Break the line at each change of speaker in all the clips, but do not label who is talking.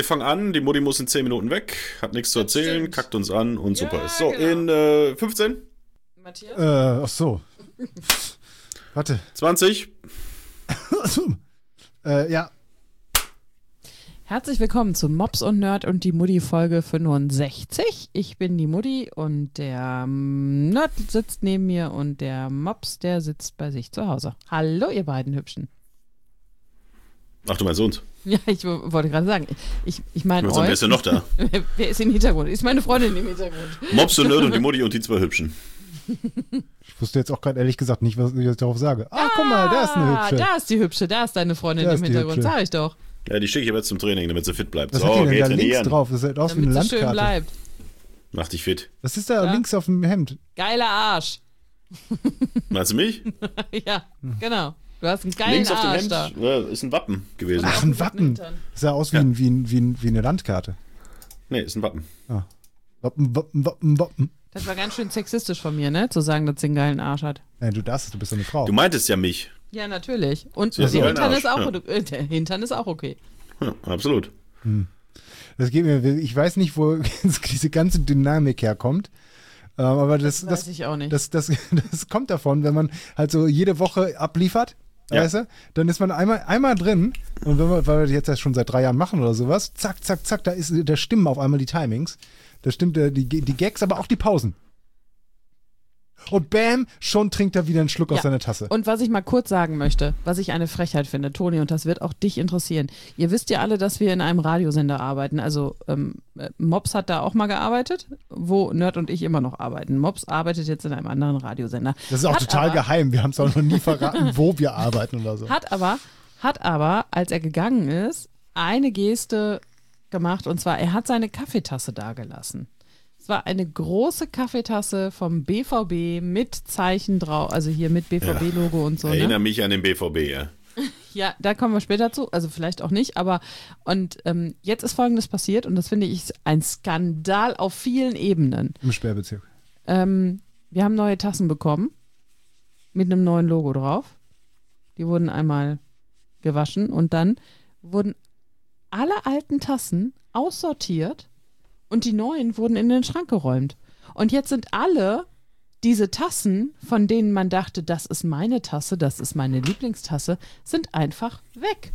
Wir fangen an, die Mutti muss in 10 Minuten weg, hat nichts zu erzählen,
stimmt.
kackt uns an und
Ja,
super ist. So,
genau.
in 15,
Matthias?
Ach so. Warte.
20.
Ja.
Herzlich willkommen zu Mops und Nerd und die Mutti Folge 65. Ich bin die Mutti und der Nerd sitzt neben mir und der Mops, der sitzt bei sich zu Hause. Hallo ihr beiden Hübschen.
Ach, du meinst uns?
Ja, ich wollte gerade sagen, ich meine euch.
Wer ist denn noch da?
Wer ist im Hintergrund? Ist meine Freundin im Hintergrund.
Mops und Nerd und die Mutti und die zwei Hübschen.
Ich wusste jetzt auch gerade ehrlich gesagt nicht, was ich jetzt darauf sage. Guck mal, da ist eine Hübsche.
Da ist die Hübsche, da ist deine Freundin
Da
im
ist die
Hintergrund,
Hübsche.
sag ich doch.
Ja, die schicke ich aber jetzt zum Training, damit sie fit bleibt.
Was
So,
hat die denn
geh
da links
trainieren.
drauf? Das sieht aus wie eine
Damit sie schön
Landkarte.
bleibt.
Mach dich fit.
Was ist da
Ja.
links auf dem Hemd?
Geiler Arsch.
Meinst du mich?
Ja, genau. Du hast einen geilen
Links auf dem
Arsch
Hemd
da.
ist ein Wappen gewesen.
Ach, ein Wappen.
Hintern.
Das sah aus
Ja.
wie eine Landkarte.
Nee, ist ein Wappen.
Wappen, Wappen, Wappen, Wappen.
Das war ganz schön sexistisch von mir, ne? Zu sagen, dass sie einen geilen Arsch hat.
Nein, du bist eine Frau.
Du meintest ja mich.
Ja, natürlich. Und
Sie hat
der
einen
Hintern,
Arsch,
ist auch,
ja.
der Hintern ist auch okay.
Ja, absolut.
Das geht mir, ich weiß nicht, wo diese ganze Dynamik herkommt. Aber das
Weiß ich auch nicht.
Das kommt davon, wenn man halt so jede Woche abliefert,
Ja.
weißt du? Dann ist man einmal drin und weil wir jetzt das schon seit 3 Jahren machen oder sowas, zack, zack, zack, da stimmen auf einmal die Timings. Da stimmt die Gags, aber auch die Pausen. Und bam, schon trinkt er wieder einen Schluck aus
Ja.
seiner Tasse.
Und was ich mal kurz sagen möchte, was ich eine Frechheit finde, Toni, und das wird auch dich interessieren. Ihr wisst ja alle, dass wir in einem Radiosender arbeiten. Also Mops hat da auch mal gearbeitet, wo Nerd und ich immer noch arbeiten. Mops arbeitet jetzt in einem anderen Radiosender.
Das ist auch
Hat
total
aber-
geheim. Wir haben es auch noch nie verraten, wo wir arbeiten oder so.
Hat aber, als er gegangen ist, eine Geste gemacht, und zwar, er hat seine Kaffeetasse dagelassen. Es war eine große Kaffeetasse vom BVB mit Zeichen drauf, also hier mit BVB-Logo und so.
Erinnere
Ne?
mich an den BVB, ja.
Ja, da kommen wir später zu, also vielleicht auch nicht, aber und jetzt ist Folgendes passiert und das finde ich ein Skandal auf vielen Ebenen.
Im Sperrbezirk.
Wir haben neue Tassen bekommen mit einem neuen Logo drauf. Die wurden einmal gewaschen und dann wurden alle alten Tassen aussortiert und die neuen wurden in den Schrank geräumt. Und jetzt sind alle diese Tassen, von denen man dachte, das ist meine Tasse, das ist meine Lieblingstasse, sind einfach weg.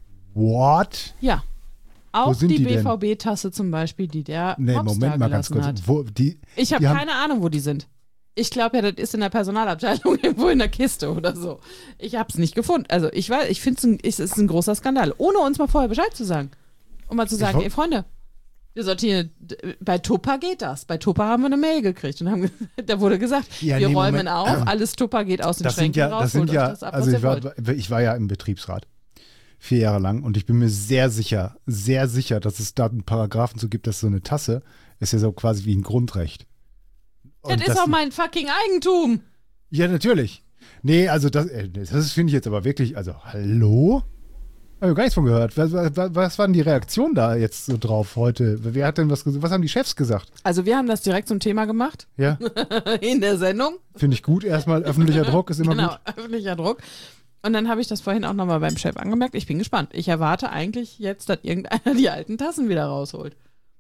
What?
Ja. Auch
sind
die
die denn?
BVB-Tasse zum Beispiel, die der
Nee,
Mops
Moment mal ganz
dagelassen
kurz.
hat.
Die
Ich habe
haben-
keine Ahnung, wo die sind. Ich glaube ja, das ist in der Personalabteilung irgendwo in der Kiste oder so. Ich habe es nicht gefunden. Also ich weiß, ich finde es ist ein großer Skandal, ohne uns mal vorher Bescheid zu sagen. Um mal zu sagen,
woll-
ey Freunde, wir sortieren, bei Tupper geht das. Bei Tupper haben wir eine Mail gekriegt und haben, da wurde gesagt,
Ja,
wir
nee,
räumen
Moment.
auf, alles Tupper geht aus den
Das sind
Schränken
ja,
raus,
das sind
holt euch
ja,
das ab,
also
was
ich
ihr wollt.
war ja im Betriebsrat 4 Jahre lang und ich bin mir sehr sicher, dass es da einen Paragraphen zu gibt, dass so eine Tasse ist ja so quasi wie ein Grundrecht. Und
Das ist auch mein fucking Eigentum.
Ja, natürlich. Nee, also das finde ich jetzt aber wirklich, also hallo? Habe ich gar nichts von gehört. Was war denn die Reaktion da jetzt so drauf heute? Wer hat denn was haben die Chefs gesagt?
Also wir haben das direkt zum Thema gemacht
Ja,
in der Sendung.
finde ich gut. Erstmal öffentlicher Druck ist immer
Genau,
gut.
öffentlicher Druck. Und dann habe ich das vorhin auch nochmal beim Chef angemerkt. Ich bin gespannt. Ich erwarte eigentlich jetzt, dass irgendeiner die alten Tassen wieder rausholt.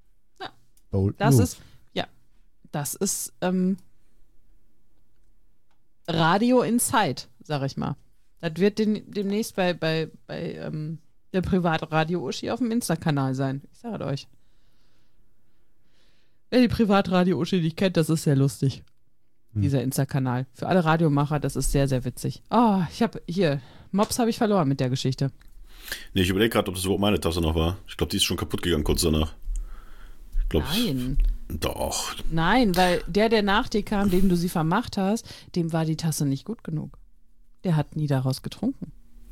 Bold
Das
move.
das ist Radio Insight, sag ich mal. Das wird demnächst bei der Privatradio-Uschi auf dem Insta-Kanal sein. Ich sage euch. Wer die Privatradio-Uschi nicht kennt, das ist sehr lustig. Dieser Insta-Kanal. Für alle Radiomacher, das ist sehr, sehr witzig. Oh, Mops habe ich verloren mit der Geschichte.
Nee, ich überlege gerade, ob das überhaupt meine Tasse noch war. Ich glaube, die ist schon kaputt gegangen kurz danach. Ich glaube,
Nein.
doch.
Nein, weil der nach dir kam, dem du sie vermacht hast, dem war die Tasse nicht gut genug. Der hat nie daraus getrunken.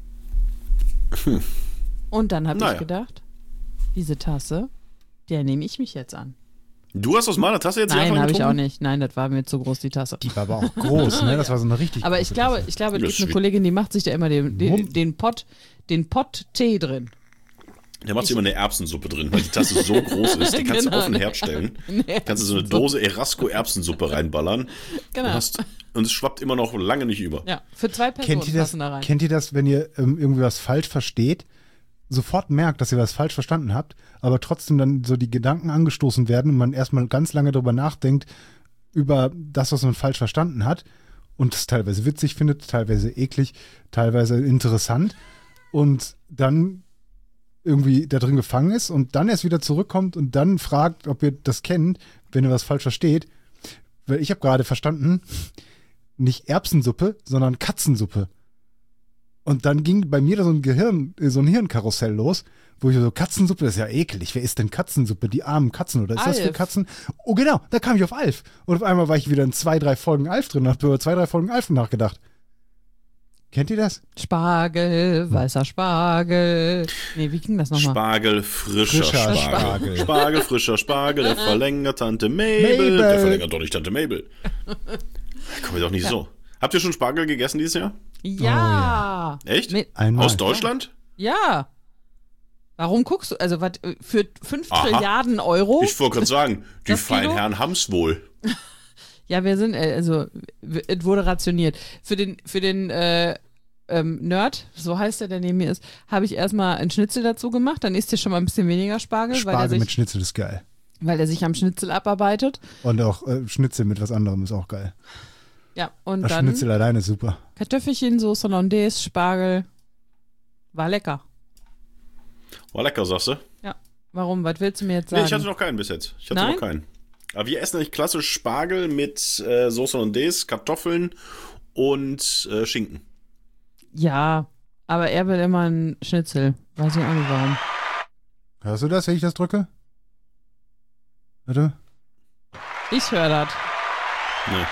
Und dann habe
Naja.
ich gedacht, diese Tasse, der nehme ich mich jetzt an.
Du hast aus meiner Tasse jetzt
Nein, habe ich auch
getrunken?
nicht. Nein, das war mir zu groß, die Tasse.
Die war aber auch groß, ne? Das war so eine richtig
Aber
große
ich glaube,
Tasse.
es
Ja,
gibt eine
shit.
Kollegin, die macht sich da immer den Pott Tee drin.
Da macht sie immer eine Erbsensuppe drin, weil die Tasse so groß ist, die kannst du
Genau,
auf den Herd stellen.
Nee,
Kannst du so eine Dose Erasco-Erbsensuppe reinballern
Genau.
und es schwappt immer noch lange nicht über.
Ja, für 2 Personen
Kennt ihr das,
passen da rein.
wenn ihr irgendwie was falsch versteht? sofort merkt, dass ihr was falsch verstanden habt, aber trotzdem dann so die Gedanken angestoßen werden und man erstmal ganz lange darüber nachdenkt, über das, was man falsch verstanden hat und es teilweise witzig findet, teilweise eklig, teilweise interessant und dann irgendwie da drin gefangen ist und dann erst wieder zurückkommt und dann fragt, ob ihr das kennt, wenn ihr was falsch versteht. Weil ich habe gerade verstanden, nicht Erbsensuppe, sondern Katzensuppe. Und dann ging bei mir da so ein Hirnkarussell los, wo ich so, Katzensuppe, das ist ja ekelig. Wer isst denn Katzensuppe? Die armen Katzen, oder ist das für
Alf.
Katzen? Oh genau, da kam ich auf Alf. Und auf einmal war ich wieder in 2-3 Folgen Alf drin und habe über 2-3 Folgen Alf nachgedacht. Kennt ihr das?
Spargel, weißer Spargel. Nee, wie ging das nochmal?
Spargel, frischer
Frischer
Spargel.
Spargel.
Spargel, frischer Spargel, der verlängert Tante Mabel.
Mabel.
Der verlängert doch nicht Tante Mabel. Komm mir doch nicht so. Habt ihr schon Spargel gegessen dieses Jahr?
Ja.
Echt?
Mit,
Aus Deutschland?
ja. Warum guckst du, also was für 5
Aha.
Trilliarden Euro?
Ich wollte gerade sagen, die
Das
feinen
Kilo?
Herren haben's wohl.
Ja, wir sind, also, es wurde rationiert. Für den Nerd, so heißt der neben mir ist, habe ich erstmal einen Schnitzel dazu gemacht. Dann isst ihr schon mal ein bisschen weniger Spargel,
Spargel mit Schnitzel ist geil.
weil er sich am Schnitzel abarbeitet.
Und auch Schnitzel mit was anderem ist auch geil.
Ja, und
Das
dann
Schnitzel alleine ist super.
Kartoffelchen, Soße Hollandaise, Spargel. War lecker.
War lecker, sagst du?
Ja. Warum? Was willst du mir jetzt
Nee,
sagen?
ich hatte noch keinen bis jetzt. Ich hatte
Nein?
noch keinen. Aber wir essen eigentlich klassisch Spargel mit Soße Hollandaise, Kartoffeln und Schinken.
Ja, aber er will immer einen Schnitzel. Weiß ich auch nicht warum.
Hörst du das, wenn ich das drücke? Warte.
Ich höre das.
Nee.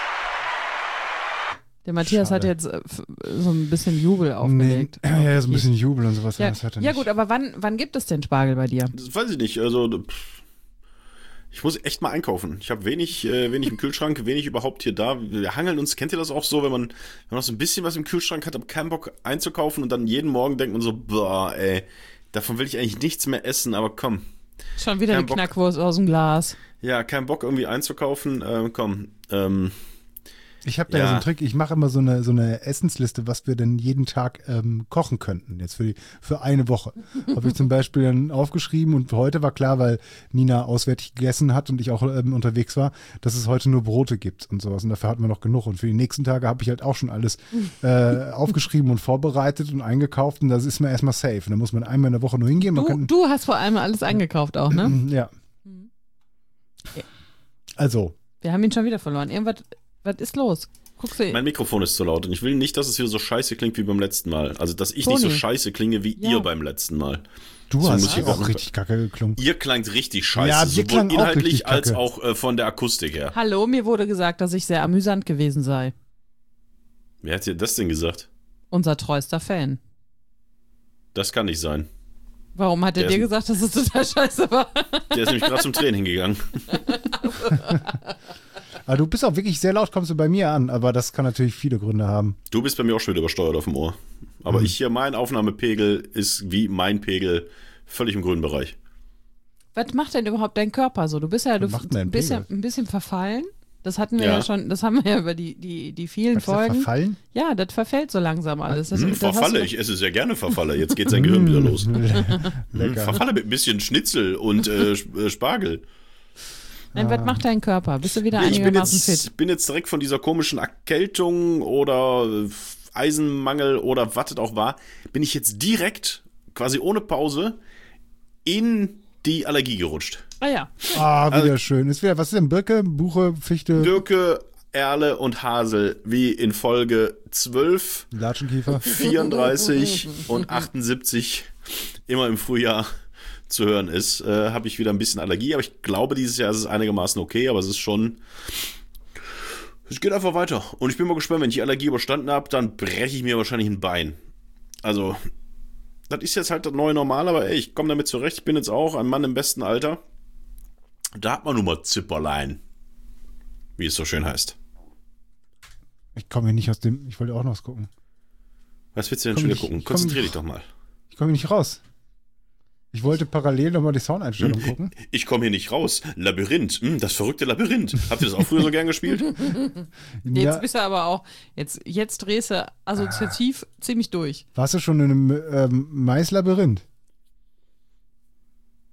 Der Matthias
Schade.
hat jetzt so ein bisschen Jubel aufgelegt.
Nee, ja, so ein bisschen Jubel und sowas.
Ja,
Das hat er
ja
nicht.
gut, aber wann gibt es denn Spargel bei dir?
Das weiß ich nicht. Also, ich muss echt mal einkaufen. Ich habe wenig im Kühlschrank, wenig überhaupt hier da. Wir hangeln uns, kennt ihr das auch so, wenn man noch so ein bisschen was im Kühlschrank hat, aber keinen Bock einzukaufen und dann jeden Morgen denkt man so, boah, ey, davon will ich eigentlich nichts mehr essen, aber komm.
Schon wieder
Kein
eine
Bock.
Knackwurst aus dem Glas.
Ja, kein Bock irgendwie einzukaufen, komm.
Ich habe da
Ja.
ja so einen Trick, ich mache immer so eine Essensliste, was wir denn jeden Tag kochen könnten, jetzt für eine Woche. Habe ich zum Beispiel dann aufgeschrieben und heute war klar, weil Nina auswärtig gegessen hat und ich auch unterwegs war, dass es heute nur Brote gibt und sowas und dafür hatten wir noch genug und für die nächsten Tage habe ich halt auch schon alles aufgeschrieben und vorbereitet und eingekauft und das ist mir erstmal safe. Und da muss man einmal in der Woche nur hingehen.
Du hast vor allem alles eingekauft auch, ne?
Ja. Also,
Wir haben ihn schon wieder verloren. Irgendwas, was ist los? Guckst du
Mein Mikrofon ist zu laut und ich will nicht, dass es wieder so scheiße klingt wie beim letzten Mal. Also, dass ich nicht so
Toni.
scheiße klinge wie
Ja.
ihr beim letzten Mal.
du
So
hast
muss ich
auch
auch-
richtig kacke geklungen.
Ihr klangt richtig scheiße,
Ja, wir
sowohl
klangen auch
inhaltlich
richtig
als
kacke.
auch von der Akustik her.
Hallo, mir wurde gesagt, dass ich sehr amüsant gewesen sei.
Wer hat dir das denn gesagt?
Unser treuester Fan.
Das kann nicht sein.
Warum hat er
Der
dir
ist-
gesagt, dass es total scheiße war?
Der ist nämlich gerade zum Training gegangen.
Aber du bist auch wirklich sehr laut, kommst du bei mir an, aber das kann natürlich viele Gründe haben.
Du bist bei mir auch schon wieder übersteuert auf dem Ohr. Aber ich hier, mein Aufnahmepegel ist wie mein Pegel völlig im grünen Bereich.
Was macht denn überhaupt dein Körper so? Du bist ja,
Was macht denn dein
bist ja
Pegel?
ein bisschen verfallen. Das hatten wir
Ja.
ja schon, das haben wir ja über die vielen
Was ist das,
Folgen.
verfallen?
Ja, das verfällt so langsam alles. Das hast
Verfalle,
du-
ich esse sehr gerne Verfalle. Jetzt geht sein Gehirn wieder los.
Lecker.
Verfalle mit ein bisschen Schnitzel und Spargel.
Nein, was macht dein Körper? Bist du wieder
Ich bin
einigermaßen fit?
bin jetzt direkt von dieser komischen Erkältung oder Eisenmangel oder was es auch war, bin ich jetzt direkt, quasi ohne Pause, in die Allergie gerutscht.
Ah ja.
Ah, wieder schön. Ist wieder, was ist denn Birke, Buche, Fichte,
Birke, Erle und Hasel, wie in Folge 12,
Latschenkiefer?
34 und 78 immer im Frühjahr zu hören ist, habe ich wieder ein bisschen Allergie, aber ich glaube, dieses Jahr ist es einigermaßen okay, aber es ist schon, es geht einfach weiter und ich bin mal gespannt, wenn ich die Allergie überstanden habe, dann breche ich mir wahrscheinlich ein Bein. Also, das ist jetzt halt das neue Normal, aber ey, ich komme damit zurecht, ich bin jetzt auch ein Mann im besten Alter. Da hat man nun mal Zipperlein, wie es so schön heißt.
Ich komme hier nicht aus dem, ich wollte auch noch was gucken.
Was willst du denn
Komm
schon wieder
nicht-
gucken?
ich komm
Konzentrier
nicht-
dich doch mal.
Ich komme hier nicht raus. Ich wollte parallel nochmal die Soundeinstellung gucken.
Ich komme hier nicht raus. Labyrinth, das verrückte Labyrinth. Habt ihr das auch früher so gern gespielt?
Jetzt
Ja,
bist du aber auch, jetzt drehst du assoziativ ziemlich durch.
warst du schon in einem Maislabyrinth?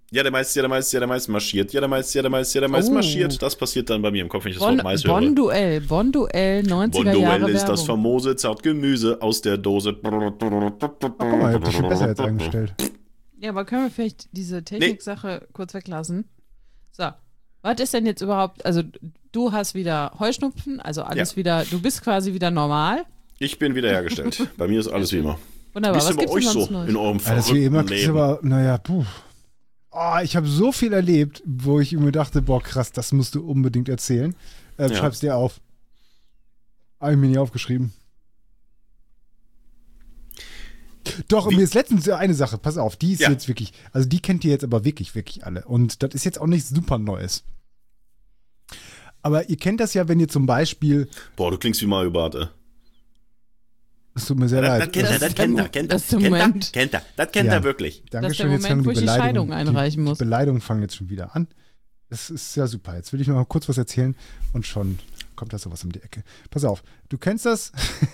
Ja, der Mais marschiert. Ja, der Mais
Oh.
marschiert. Das passiert dann bei mir im Kopf, wenn ich das Wort Mais höre.
Bonduell, 90er Jahre
Bonduell ist das
Werbung.
famose Zartgemüse aus der Dose.
Guck mal, ich hab das schon besser jetzt eingestellt.
Ja, aber können wir vielleicht diese Techniksache kurz weglassen? So, was ist denn jetzt überhaupt, also du hast wieder Heuschnupfen, also alles wieder, du bist quasi wieder normal.
Ich bin wiederhergestellt. Bei mir ist alles wie immer.
Wunderbar,
Wie ist
was
denn bei
gibt's denn
euch so
sonst Neues?
in eurem
Alles wie immer,
verrückten
ist
Leben?
aber, naja, puh. Oh, ich habe so viel erlebt, wo ich mir dachte, boah, krass, das musst du unbedingt erzählen.
Ja.
Schreib's dir auf. Habe ich mir nicht aufgeschrieben. Doch, mir ist letztens eine Sache, pass auf, die ist
Ja.
jetzt wirklich, also die kennt ihr jetzt aber wirklich, wirklich alle. Und das ist jetzt auch nichts super Neues. Aber ihr kennt das ja, wenn ihr zum Beispiel,
Boah, du klingst wie Mario Barth, ey.
es tut mir sehr
Das
leid.
kennt er, das kennt er.
Das ist der Moment.
Das kennt
Ja.
er wirklich.
Dankeschön,
Das ist der Moment, wo ich die Scheidung einreichen muss.
Die Beleidigungen fangen jetzt schon wieder an. Das ist ja super. Jetzt will ich noch mal kurz was erzählen und schon kommt da sowas um die Ecke. Pass auf, du kennst das?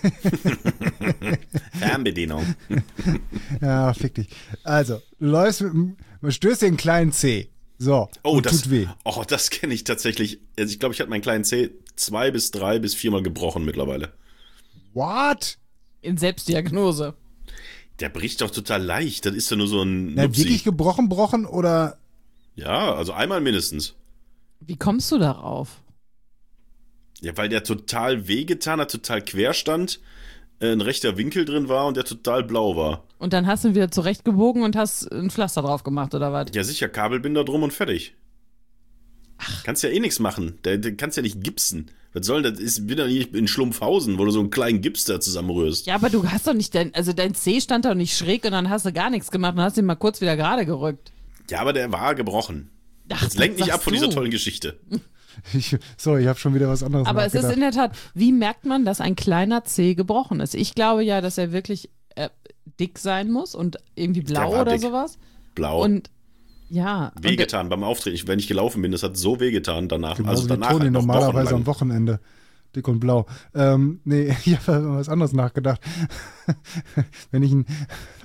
Fernbedienung.
Ja, fick dich. Also, du läufst man stößt dir einen kleinen C. So,
Oh,
und
das
tut weh.
Oh, das kenne ich tatsächlich. Also ich glaube, ich hatte meinen kleinen Zeh 2 bis 3 bis 4 Mal gebrochen mittlerweile.
What?
In Selbstdiagnose.
Der bricht doch total leicht. Das ist ja nur so ein
Na,
Nupsi.
wirklich gebrochen oder?
Ja, also einmal mindestens.
Wie kommst du darauf?
Ja, weil der total wehgetan hat, total quer stand, ein rechter Winkel drin war und der total blau war.
Und dann hast du ihn wieder zurechtgebogen und hast ein Pflaster drauf gemacht, oder was?
Ja, sicher, Kabelbinder drum und fertig. Kannst ja eh nichts machen. Der kannst ja nicht gipsen. Was soll das? Ist wieder nicht in Schlumpfhausen, wo du so einen kleinen Gips da zusammenrührst.
Ja, aber du hast doch nicht, dein C stand doch nicht schräg und dann hast du gar nichts gemacht und hast ihn mal kurz wieder gerade gerückt.
Ja, aber der war gebrochen.
Ach,
Jetzt lenk nicht
was
ab von
sagst
dieser
du?
tollen Geschichte.
Ich habe schon wieder was anderes
Aber es ist
nachgedacht.
in der Tat, wie merkt man, dass ein kleiner C gebrochen ist? Ich glaube ja, dass er wirklich dick sein muss und irgendwie blau
war
oder
dick.
sowas.
Blau.
Und ja.
Wehgetan beim Auftreten. Wenn ich gelaufen bin, das hat so wehgetan danach.
Genauso
Also
wie
danach
Toni
halt noch
normalerweise
wochenlang.
am Wochenende. Dick und blau. Nee, ich habe was anderes nachgedacht. Wenn ich ihn.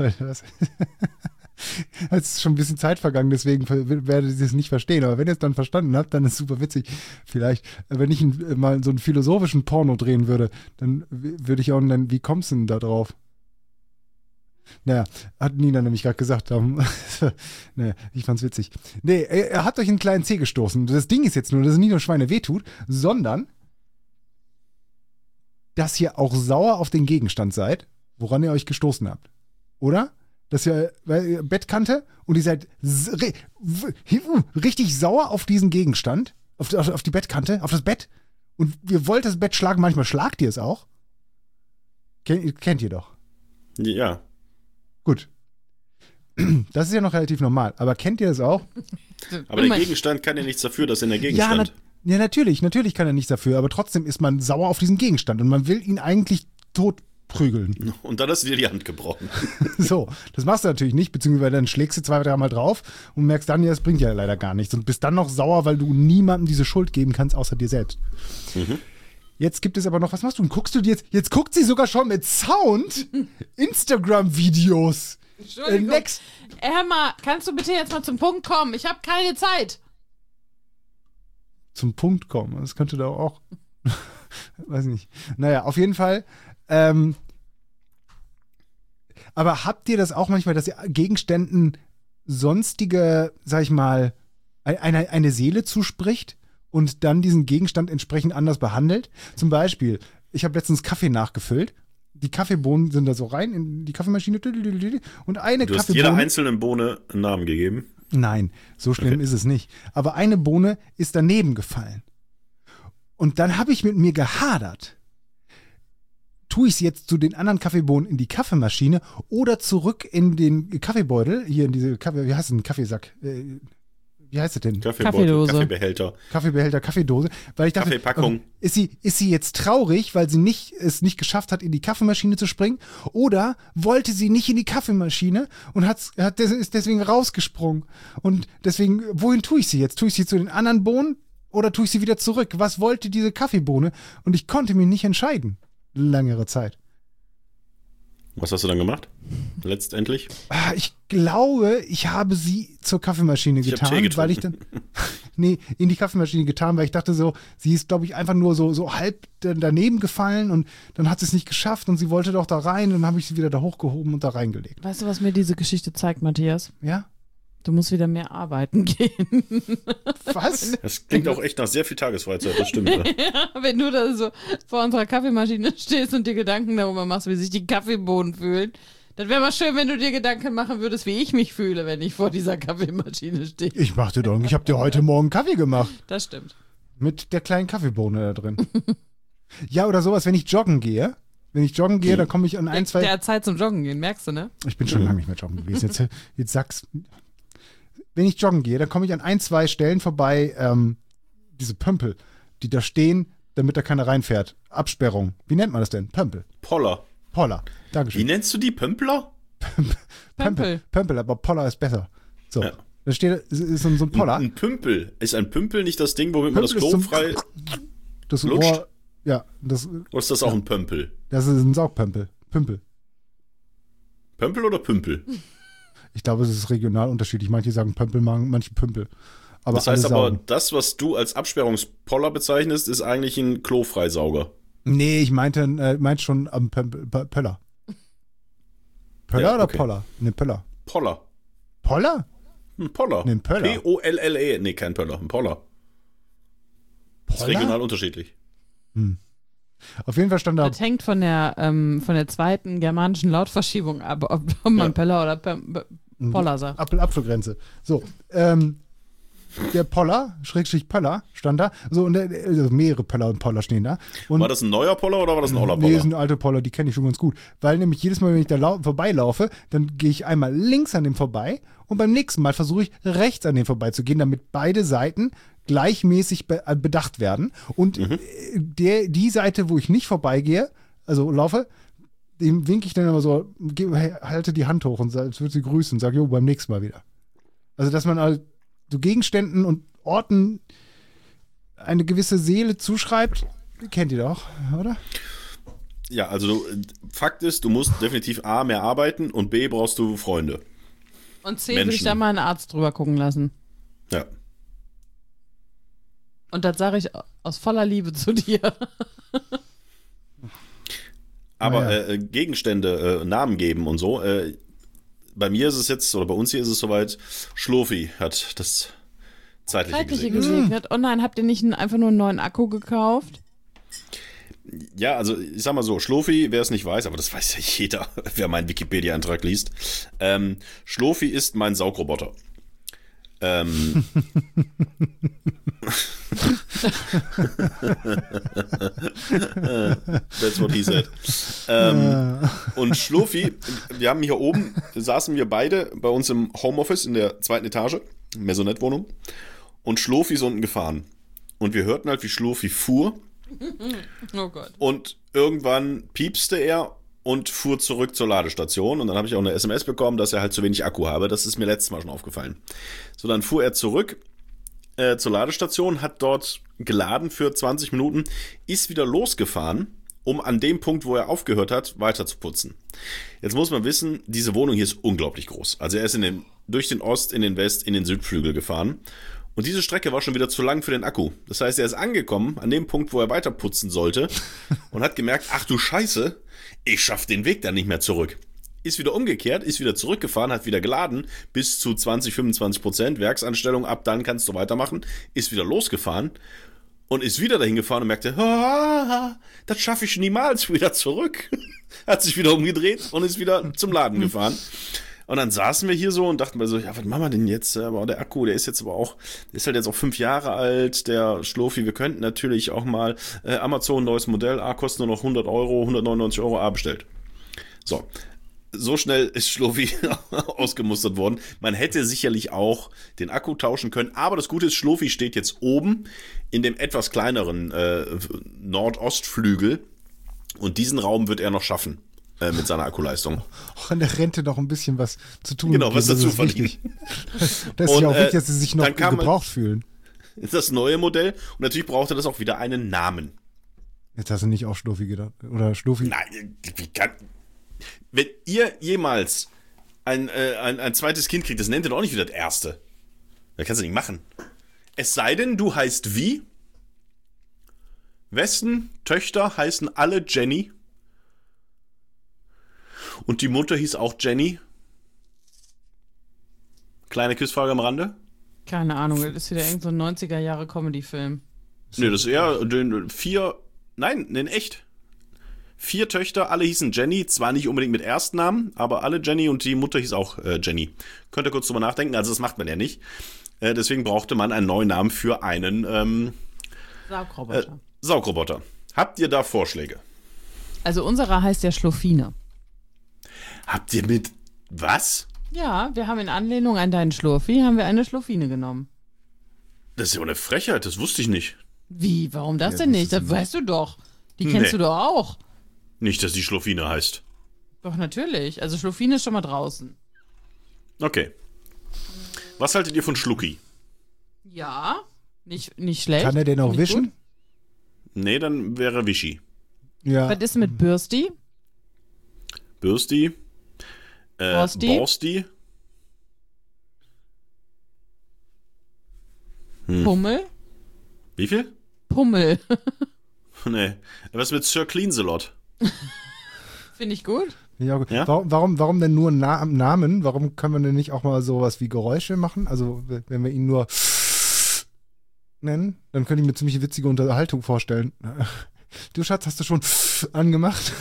Es ist schon ein bisschen Zeit vergangen, deswegen werdet ihr es nicht verstehen. Aber wenn ihr es dann verstanden habt, dann ist es super witzig. Vielleicht, wenn ich mal so einen philosophischen Porno drehen würde, dann würde ich auch nennen, wie kommst du denn da drauf? Naja, hat Nina nämlich gerade gesagt. Naja, ich fand's witzig. Nee, er hat euch einen kleinen Zeh gestoßen. Das Ding ist jetzt nur, dass es nicht nur Schweine wehtut, sondern dass ihr auch sauer auf den Gegenstand seid, woran ihr euch gestoßen habt. Oder? Dass ihr Bettkante und ihr seid richtig sauer auf diesen Gegenstand, auf die Bettkante, auf das Bett. Und ihr wollt das Bett schlagen, manchmal schlagt ihr es auch. Kennt ihr doch.
Ja.
Gut. Das ist ja noch relativ normal. Aber kennt ihr das auch?
Aber der Gegenstand kann ja nichts dafür, dass er in der
Ja,
Gegenstand.
ja, natürlich kann er nichts dafür. Aber trotzdem ist man sauer auf diesen Gegenstand und man will ihn eigentlich tot prügeln.
Und dann hast du dir die Hand gebrochen.
So, das machst du natürlich nicht, beziehungsweise dann schlägst du 2, 3 Mal drauf und merkst dann, ja, das bringt ja leider gar nichts und bist dann noch sauer, weil du niemandem diese Schuld geben kannst, außer dir selbst.
Mhm.
Jetzt gibt es aber noch, was machst du? Und guckst du dir jetzt guckt sie sogar schon mit Sound Instagram-Videos.
Entschuldigung.
Next.
Emma, kannst du bitte jetzt mal zum Punkt kommen? Ich habe keine Zeit.
Zum Punkt kommen, das könnte da auch, weiß nicht. Naja, auf jeden Fall, aber habt ihr das auch manchmal, dass ihr Gegenständen sonstige, sag ich mal, eine Seele zuspricht und dann diesen Gegenstand entsprechend anders behandelt? Zum Beispiel, ich habe letztens Kaffee nachgefüllt. Die Kaffeebohnen sind da so rein in die Kaffeemaschine und eine
Du hast
Kaffeebohne.
jeder einzelnen Bohne einen Namen gegeben.
Nein, so schlimm
Okay.
ist es nicht. Aber eine Bohne ist daneben gefallen. Und dann habe ich mit mir gehadert. Tue ich es jetzt zu den anderen Kaffeebohnen in die Kaffeemaschine oder zurück in den Kaffeebeutel, hier in diese wie heißt denn, Kaffeesack? Wie heißt es denn?
Kaffeedose.
Kaffeebehälter.
Kaffeebehälter, Kaffeedose. Weil ich dachte,
Kaffeepackung.
ist sie jetzt traurig, weil sie es nicht geschafft hat, in die Kaffeemaschine zu springen? Oder wollte sie nicht in die Kaffeemaschine und ist deswegen rausgesprungen? Und deswegen, wohin tue ich sie jetzt? Tue ich sie zu den anderen Bohnen oder tue ich sie wieder zurück? Was wollte diese Kaffeebohne? Und ich konnte mich nicht entscheiden. Langere Zeit.
Was hast du dann gemacht? Letztendlich?
Ich glaube, ich habe sie zur Kaffeemaschine
Ich hab Tee
getan,
getrunken.
weil ich dann. Nee, in die Kaffeemaschine getan, weil ich dachte so, sie ist, glaube ich, einfach nur so halb daneben gefallen und dann hat sie es nicht geschafft und sie wollte doch da rein und dann habe ich sie wieder da hochgehoben und da reingelegt.
Weißt du, was mir diese Geschichte zeigt, Matthias?
Ja?
Du musst wieder mehr arbeiten gehen.
Was?
Das klingt auch echt nach sehr viel Tagesfreizeit, das stimmt. Ja.
Wenn du da so vor unserer Kaffeemaschine stehst und dir Gedanken darüber machst, wie sich die Kaffeebohnen fühlen, dann wäre mal schön, wenn du dir Gedanken machen würdest, wie ich mich fühle, wenn ich vor dieser Kaffeemaschine stehe.
Ich habe dir heute Morgen Kaffee gemacht.
Das stimmt.
Mit der kleinen Kaffeebohne da drin. Ja, oder sowas, wenn ich joggen gehe. Wenn ich joggen gehe, dann komme ich an ein, zwei.
Der hat Zeit zum Joggen gehen, merkst du, ne?
Ich bin schon lange nicht mehr joggen gewesen. Jetzt sag's. Wenn ich joggen gehe, dann komme ich an ein, zwei Stellen vorbei, diese Pömpel, die da stehen, damit da keiner reinfährt. Absperrung. Wie nennt man das denn? Pömpel.
Poller.
Poller.
Wie
Dankeschön.
nennst du die? Pömpler?
Pömpel.
Pömpel, aber Poller ist besser. So.
Ja.
Da steht ist so ein Poller.
Ein Pümpel. Ist ein Pümpel nicht das Ding, womit man das
Pömpel
Klo
ist so
frei...
Das
lutscht?
Rohr. Ja, das
Oder ist das auch ein Pömpel?
ist ein Saugpömpel. Pümpel.
Pömpel oder Pümpel?
Ich glaube, es ist regional unterschiedlich. Manche sagen Pömpel, manche Pümpel. Aber
Das heißt
alle
aber,
saugen.
das, was du als Absperrungspoller bezeichnest, ist eigentlich ein Klofreisauger.
Nee, ich meinte schon am Pöller. Pöller
Ja,
oder
okay.
Poller? Ne, Pöller.
Poller.
Poller?
Ein Poller.
Nee, ein Pöller.
P-O-L-L-E. Nee, kein Pöller. Ein Poller. Das ist
Poller?
regional unterschiedlich.
Auf jeden Fall stand da.
Das hängt von der zweiten germanischen Lautverschiebung ab, ob man
Ja.
Pöller oder Poller sagt.
Apfelgrenze. So, der Poller, Schrägstrich Pöller, stand da. So, und also mehrere Pöller und Poller stehen da. Und
War das ein neuer Poller oder war das ein alter
nee,
Poller?
sind alte Poller, die kenne ich schon ganz gut. Weil nämlich jedes Mal, wenn ich da vorbeilaufe, dann gehe ich einmal links an dem vorbei und beim nächsten Mal versuche ich rechts an dem vorbeizugehen, damit beide Seiten gleichmäßig bedacht werden. Und die Seite, wo ich nicht vorbeigehe, also laufe, dem winke ich dann immer so, halte die Hand hoch und als würde sie grüßen und sage, jo, beim nächsten Mal wieder. Also, dass man halt so Gegenständen und Orten eine gewisse Seele zuschreibt, kennt ihr doch, oder?
Ja, also Fakt ist, du musst definitiv A, mehr arbeiten und B, brauchst du Freunde.
Und C würde ich
Menschen.
da mal einen Arzt drüber gucken lassen.
Ja.
Und das sage ich aus voller Liebe zu dir.
Aber
Naja.
Gegenstände, Namen geben und so. Bei mir ist es jetzt, oder bei uns hier ist es soweit, Schlofi hat das Zeitliche
Zeitliche
gesegnet.
gesegnet. Oh nein, habt ihr nicht einfach nur einen neuen Akku gekauft?
Ja, also ich sag mal so, Schlofi, wer es nicht weiß, aber das weiß ja jeder, wer meinen Wikipedia-Eintrag liest. Schlofi ist mein Saugroboter. That's what he said. Und Schlofi, wir haben hier oben, saßen wir beide bei uns im Homeoffice in der zweiten Etage, Maisonette-Wohnung, und Schlofi ist unten gefahren. Und wir hörten halt, wie Schlofi fuhr.
Oh Gott.
Und irgendwann piepste er und fuhr zurück zur Ladestation. Und dann habe ich auch eine SMS bekommen, dass er halt zu wenig Akku habe. Das ist mir letztes Mal schon aufgefallen. So, dann fuhr er zurück zur Ladestation, hat dort geladen für 20 Minuten, ist wieder losgefahren, um an dem Punkt, wo er aufgehört hat, weiter zu putzen. Jetzt muss man wissen, diese Wohnung hier ist unglaublich groß. Also er ist durch den Ost, in den West, in den Südflügel gefahren. Und diese Strecke war schon wieder zu lang für den Akku. Das heißt, er ist angekommen an dem Punkt, wo er weiter putzen sollte und hat gemerkt, ach du Scheiße, ich schaff den Weg dann nicht mehr zurück. Ist wieder umgekehrt, ist wieder zurückgefahren, hat wieder geladen, bis zu 20-25% Werksanstellung, ab dann kannst du weitermachen, ist wieder losgefahren und ist wieder dahin gefahren und merkte, das schaffe ich niemals wieder zurück. Hat sich wieder umgedreht und ist wieder zum Laden gefahren. Und dann saßen wir hier so und dachten wir so, ja, was machen wir denn jetzt? Aber der Akku, der ist jetzt aber auch, der ist halt jetzt auch 5 Jahre alt, der Schlofi, wir könnten natürlich auch mal Amazon, neues Modell, kostet nur noch 100 Euro, 199 Euro, bestellt. So schnell ist Schlofi ausgemustert worden. Man hätte sicherlich auch den Akku tauschen können, aber das Gute ist, Schlofi steht jetzt oben in dem etwas kleineren Nordostflügel und diesen Raum wird er noch schaffen. Mit seiner Akkuleistung.
Auch an der Rente noch ein bisschen was zu tun.
Genau, was
das
dazu
ist wichtig. Das ist
Und,
ja auch wichtig, dass sie sich noch
dann kam
gebraucht fühlen.
Das neue Modell und natürlich brauchte das auch wieder einen Namen.
Jetzt hast du nicht auch Schluffi gedacht. Oder Schluffi.
Nein, wie kann... Wenn ihr jemals ein zweites Kind kriegt, das nennt ihr doch auch nicht wieder das erste. Das kannst du nicht machen. Es sei denn, du heißt wie? Wessen Töchter heißen alle Jenny? Und die Mutter hieß auch Jenny? Kleine Quizfrage am Rande?
Keine Ahnung, das ist wieder irgend so ein 90er-Jahre-Comedy-Film.
Nee, das ist eher in echt. 4 Töchter, alle hießen Jenny, zwar nicht unbedingt mit Erstnamen, aber alle Jenny und die Mutter hieß auch Jenny. Könnt ihr kurz drüber nachdenken, also das macht man ja nicht. Deswegen brauchte man einen neuen Namen für einen Saugroboter. Habt ihr da Vorschläge?
Also unserer heißt ja Schlofine.
Habt ihr mit was?
Ja, wir haben in Anlehnung an deinen Schlurfi, haben wir eine Schlofine genommen.
Das ist ja eine Frechheit, das wusste ich nicht.
Wie, warum das denn nicht? Das weißt du doch. Die kennst du doch auch.
Nicht, dass die Schlofine heißt.
Doch, natürlich. Also Schlofine ist schon mal draußen.
Okay. Was haltet ihr von Schlucki?
Ja, nicht schlecht.
Kann er den auch
Finde ich
wischen?
gut.
Nee, dann wäre Wischi.
Ja.
Was ist mit Bürsti?
Bürsti.
Borsti?
Borsti.
Pummel?
Wie viel?
Pummel.
Nee. Was mit Sir Cleanselot?
Finde ich gut.
Ja, gut.
Ja?
Warum denn nur Namen? Warum können wir denn nicht auch mal sowas wie Geräusche machen? Also, wenn wir ihn nur nennen, dann könnte ich mir ziemlich witzige Unterhaltung vorstellen. Du Schatz, hast du schon angemacht?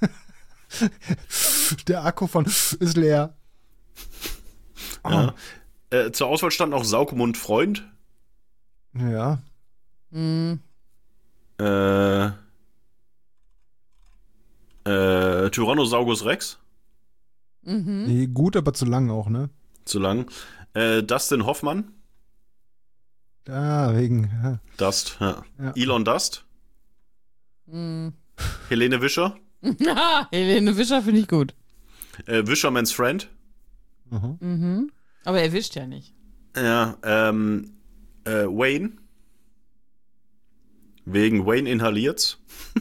Der Akku von ist leer.
Ja. Zur Auswahl stand noch Saugmund Freund.
Ja.
Tyrannosaurus Rex.
Nee, gut, aber zu lang auch, ne?
Zu lang. Dustin Hoffmann.
Da, wegen. Ja.
Dust, ja.
Ja.
Elon Dust. Helene Wischer.
Helene Wischer finde ich gut.
Wischermans Friend.
Aber er wischt ja nicht.
Ja, Wayne. Wegen Wayne inhaliert's.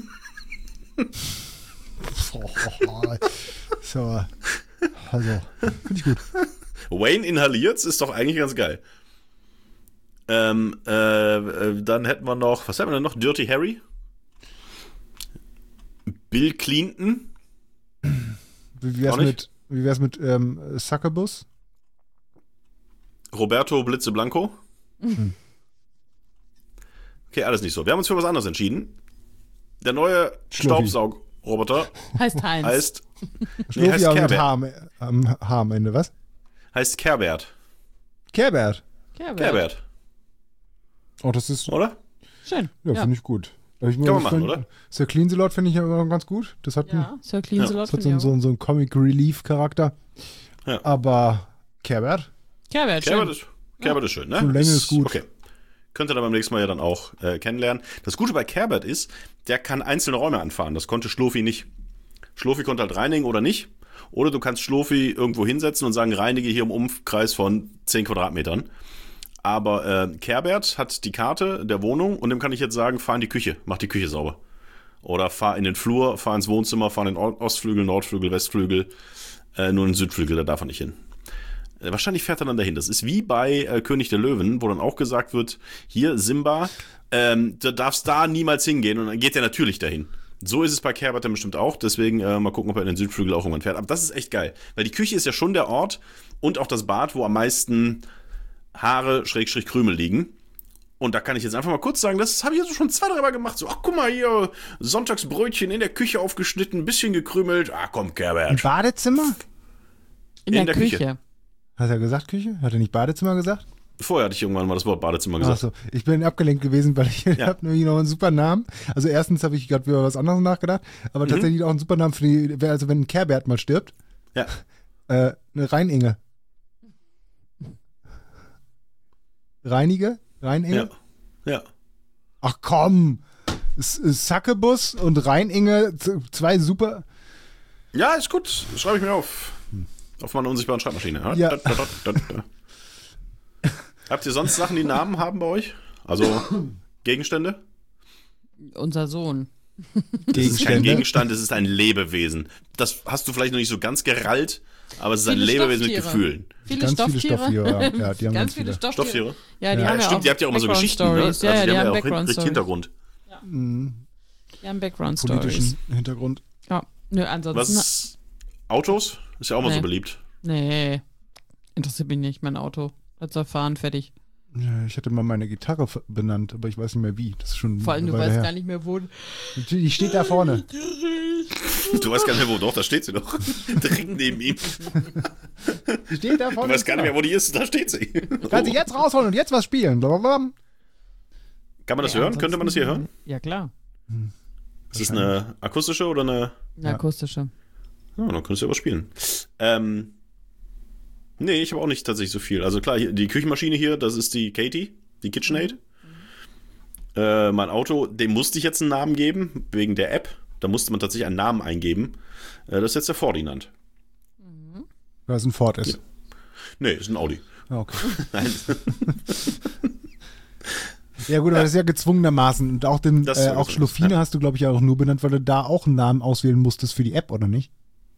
So. Also, finde ich gut.
Wayne inhaliert's ist doch eigentlich ganz geil. Dann hätten wir noch, was hätten wir denn noch? Dirty Harry. Bill Clinton.
Wie wär's mit Succubus?
Roberto Blitze Blanco. Okay, alles nicht so. Wir haben uns für was anderes entschieden. Der neue
Schluffi.
Staubsaugroboter
Heißt Heinz.
heißt
Schluffi mit
Kerbert.
Haar am Ende, was?
Heißt Kerbert.
Kerbert.
Kerbert,
Oh, das ist.
oder?
Schön.
Ja, finde ich gut. Ich
Kann man machen, oder?
Sir Cleanselot finde ich aber ganz gut. Das hat,
Ja, Sir Cleanselot
das hat
finde ich auch.
so einen Comic-Relief-Charakter.
Ja.
Aber Kerbert?
Kerbert, schön.
Kerbert ist schön, ne?
Schon Länge ist gut.
Okay. Könnt ihr dann beim nächsten Mal ja dann auch kennenlernen. Das Gute bei Kerbert ist, der kann einzelne Räume anfahren. Das konnte Schloffi nicht. Schloffi konnte halt reinigen oder nicht. Oder du kannst Schloffi irgendwo hinsetzen und sagen, reinige hier im Umkreis von 10 Quadratmetern. Aber Kerbert hat die Karte der Wohnung und dem kann ich jetzt sagen, fahr in die Küche, mach die Küche sauber. Oder fahr in den Flur, fahr ins Wohnzimmer, fahr in den Ostflügel, Nordflügel, Westflügel. Nur in den Südflügel, da darf er nicht hin. Wahrscheinlich fährt er dann dahin. Das ist wie bei König der Löwen, wo dann auch gesagt wird, hier Simba, du darfst da niemals hingehen und dann geht er natürlich dahin. So ist es bei Kerbert dann bestimmt auch, deswegen mal gucken, ob er in den Südflügel auch irgendwann fährt. Aber das ist echt geil, weil die Küche ist ja schon der Ort und auch das Bad, wo am meisten Haare, Krümel liegen. Und da kann ich jetzt einfach mal kurz sagen, das habe ich jetzt schon 2-3 Mal gemacht. So, ach guck mal hier, Sonntagsbrötchen in der Küche aufgeschnitten, ein bisschen gekrümelt. Ah komm,
Im
Kerbert.
Badezimmer?
In der Küche.
Hat er gesagt Küche? Hat er nicht Badezimmer gesagt?
Vorher hatte ich irgendwann mal das Wort Badezimmer gesagt.
Achso, ich bin abgelenkt gewesen, weil ich habe nämlich noch einen super Namen. Also erstens habe ich gerade über was anderes nachgedacht, aber tatsächlich auch einen super Namen für die, also wenn ein Kerbert mal stirbt.
Ja.
Eine Reininge. Reinige? Reininge?
Ja.
Ach komm! Succubus und Reininge, 2 super.
Ja, ist gut. Das schreibe ich mir auf. Auf meiner unsichtbaren Schreibmaschine.
Ja.
Habt ihr sonst Sachen, die Namen haben bei euch? Also Gegenstände?
Unser Sohn.
Das ist kein
Gegenstände.
Gegenstand, es ist ein Lebewesen. Das hast du vielleicht noch nicht so ganz gerallt, aber es ist ein
Viele
Lebewesen mit
Stofftiere.
Gefühlen.
Viele
Ganz viele
Stofftiere.
Stofftiere, ja, die haben
ganz viele Stofftiere.
Stofftiere?
Ja, die
Ja,
haben ja
Stimmt,
auch
ihr habt ja auch immer so Geschichten, ne?
Background
Also
Stories. Ja,
die haben ja auch
Background
richtig
Stories.
Hintergrund.
Die haben Background Stories.
Politischen Hintergrund.
Ja, nö, ansonsten.
Was? Autos? Ist ja auch mal so
Nee.
beliebt.
Nee, interessiert mich nicht, mein Auto. Das soll fahren, fertig.
Ja, ich hatte mal meine Gitarre benannt, aber ich weiß nicht mehr wie. Das ist schon
Vor allem,
eine
du
Weile
weißt
her.
gar nicht mehr, wo.
Die steht da vorne.
Du weißt gar nicht mehr, wo. Doch, da steht sie doch. Direkt neben ihm.
Die steht da
Du
vorne.
weißt gar nicht mehr, wo die ist. Da steht sie.
Kann sie jetzt rausholen und jetzt was spielen. Blablabla.
Kann man das
Ja,
hören? Könnte man das hier hören?
Ja, klar.
Ist das eine akustische oder eine...
Eine akustische.
Ja, dann könntest du ja was spielen. Nee, ich habe auch nicht tatsächlich so viel. Also klar, hier, die Küchenmaschine hier, das ist die Katie, die KitchenAid. Mein Auto, dem musste ich jetzt einen Namen geben, wegen der App. Da musste man tatsächlich einen Namen eingeben. Das ist jetzt der Ferdinand.
Weil es ein Ford ist.
Nee, ist ein Audi.
Ah, okay.
Nein.
Ja gut, aber das ist ja gezwungenermaßen. Und auch,
Das ist
auch
sowieso.
Schluffine
Ja.
hast du, glaube ich, auch nur benannt, weil du da auch einen Namen auswählen musstest für die App, oder nicht?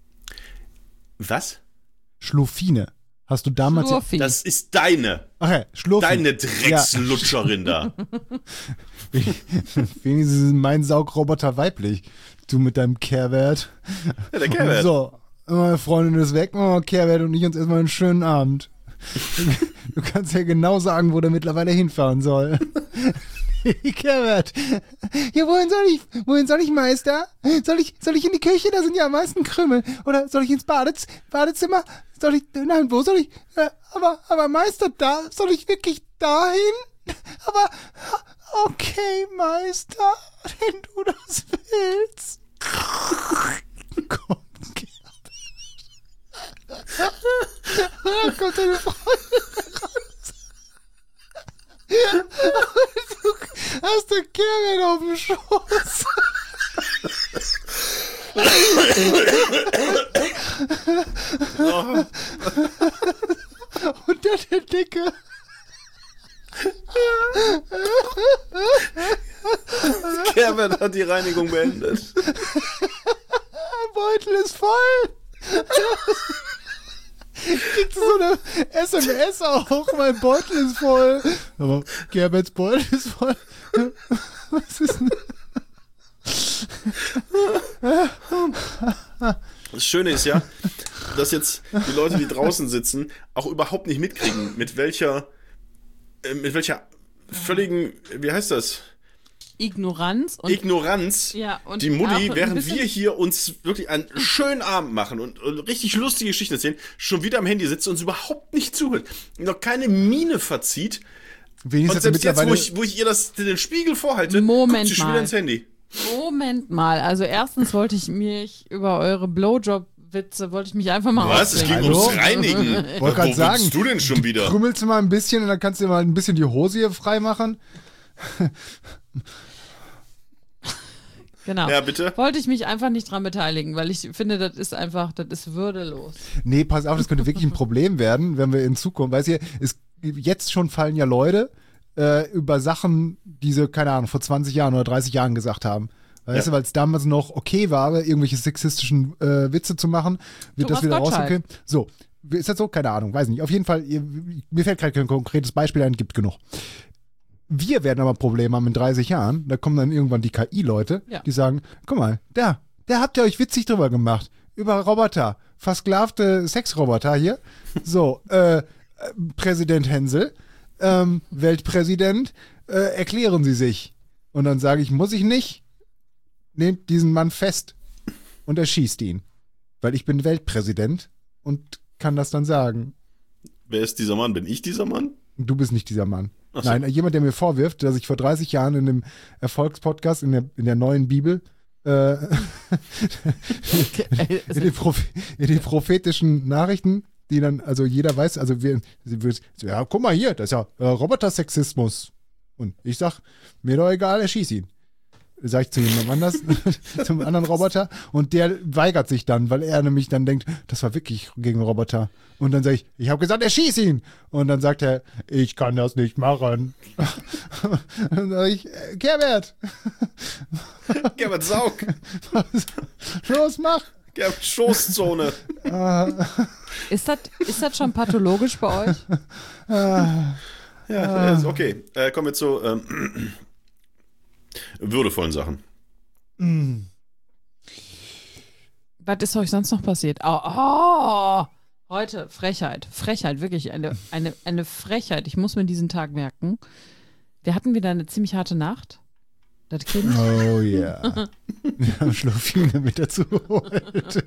Was?
Schluffine. Hast du damals...
Schlurfi.
Das ist deine.
Ach ja, Schluffi.
Deine Dreckslutscherin da.
Wenigstens ist mein Saugroboter weiblich. Du mit deinem Kehrwert.
Ja, der Kerl.
So, meine Freundin ist weg, Kehrwert und ich uns erstmal einen schönen Abend. Du kannst ja genau sagen, wo der mittlerweile hinfahren soll. Kehrwert. Ja, wohin soll ich, Meister? Soll ich in die Küche? Da sind ja am meisten Krümel. Oder soll ich ins Badezimmer? Wo soll ich? Aber Meister, soll ich wirklich dahin? Aber, okay, Meister, wenn du das willst. Komm, Gerd. Da kommt deine Freundin raus. Du hast den Kerl auf dem Schoß. Und dann der Dicke.
Kerwert hat die Reinigung beendet.
Der Beutel ist voll. Kriegst du so eine SMS auch? Mein Beutel ist voll. Aber Gerberts Beutel ist voll. Was ist denn?
Das Schöne ist ja, dass jetzt die Leute, die draußen sitzen, auch überhaupt nicht mitkriegen, mit welcher völligen, wie heißt das?
Ignoranz und
Ignoranz,
ja, und
die
auch
Mutti,
ein
während
bisschen-
wir hier uns wirklich einen schönen Abend machen und richtig lustige Geschichten erzählen, schon wieder am Handy sitzt und uns überhaupt nicht zuhört, noch keine Miene verzieht.
Wenigstens
Und selbst jetzt,
mittlerweile.
wo ich ihr den Spiegel vorhalte,
Moment
guckt sie schon
mal.
wieder ins Handy.
Moment mal, also erstens wollte ich mich über eure Blowjob-Witze, wollte ich mich einfach mal
Was? Es ging
aufregen.
Hallo?
ums Reinigen.
Wollte grad
Wo
sagen,
willst du denn schon wieder?
Krümmelst du mal ein bisschen und dann kannst du mal ein bisschen die Hose hier frei machen.
Genau.
Ja, bitte.
Wollte ich mich einfach nicht dran beteiligen, weil ich finde, das ist würdelos.
Nee, pass auf, das könnte wirklich ein Problem werden, wenn wir in Zukunft, weißt du, jetzt schon fallen ja Leute über Sachen, die sie, keine Ahnung, vor 20 Jahren oder 30 Jahren gesagt haben. Weißt
Ja.
du, weil es damals noch okay war, irgendwelche sexistischen Witze zu machen, wird das
Thomas
wieder
Gottschalk.
rausgekriegt. So, ist das so? Keine Ahnung, weiß nicht. Auf jeden Fall, mir fällt gerade kein konkretes Beispiel ein, gibt genug. Wir werden aber Probleme haben in 30 Jahren. Da kommen dann irgendwann die KI-Leute,
Ja.
die sagen, guck mal, da habt ihr euch witzig drüber gemacht. Über Roboter. Versklavte Sexroboter hier. So, Präsident Hänsel, Weltpräsident, erklären Sie sich. Und dann sage ich, muss ich nicht. Nehmt diesen Mann fest und erschießt ihn. Weil ich bin Weltpräsident und kann das dann sagen.
Wer ist dieser Mann? Bin ich dieser Mann?
Du bist nicht dieser Mann.
Ach so.
Nein, jemand, der mir vorwirft, dass ich vor 30 Jahren in dem Erfolgspodcast, in der neuen Bibel, in den prophetischen Nachrichten, die dann, also jeder weiß, also ja, guck mal hier, das ist ja Robotersexismus. Und ich sag, mir doch egal, erschieß ihn. Sag ich zu jemandem anders, zum anderen Roboter, und der weigert sich dann, weil er nämlich dann denkt, das war wirklich gegen Roboter. Und dann sage ich habe gesagt, erschieß ihn. Und dann sagt er, ich kann das nicht machen. Dann sag ich, Gerbert,
Gerbert, saug.
los, mach.
Gerbert, Schoßzone.
Ist das schon pathologisch bei euch?
Ja, ist okay. Kommen wir zu würdevollen Sachen.
Was ist euch sonst noch passiert? Oh, heute Frechheit, wirklich eine Frechheit. Ich muss mir diesen Tag merken. Wir hatten wieder eine ziemlich harte Nacht. Das Kind.
Oh ja. Wir haben Schlafine mit dazu geholt.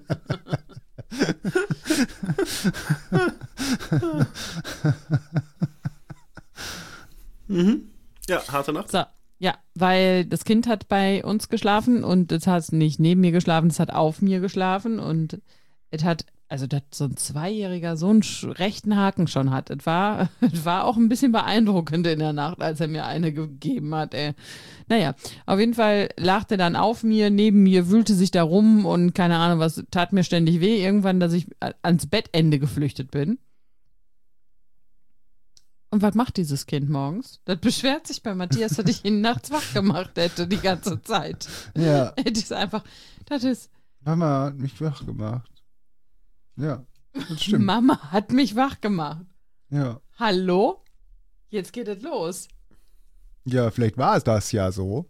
Ja, harte Nacht.
So, ja, weil das Kind hat bei uns geschlafen und es hat nicht neben mir geschlafen, es hat auf mir geschlafen und es hat, also dass so ein Zweijähriger so einen rechten Haken schon hat. Es war auch ein bisschen beeindruckend in der Nacht, als er mir eine gegeben hat, ey. Naja, auf jeden Fall lag er dann auf mir, neben mir, wühlte sich da rum und keine Ahnung was, tat mir ständig weh. Irgendwann, dass ich ans Bettende geflüchtet bin. Und was macht dieses Kind morgens? Das beschwert sich bei Matthias, dass ich ihn nachts wach gemacht hätte, die ganze Zeit.
Ja.
Das ist einfach, das ist,
Mama hat mich wach gemacht. Ja, das stimmt.
Mama hat mich wach gemacht.
Ja.
Hallo? Jetzt geht es los.
Ja, vielleicht war es das ja so.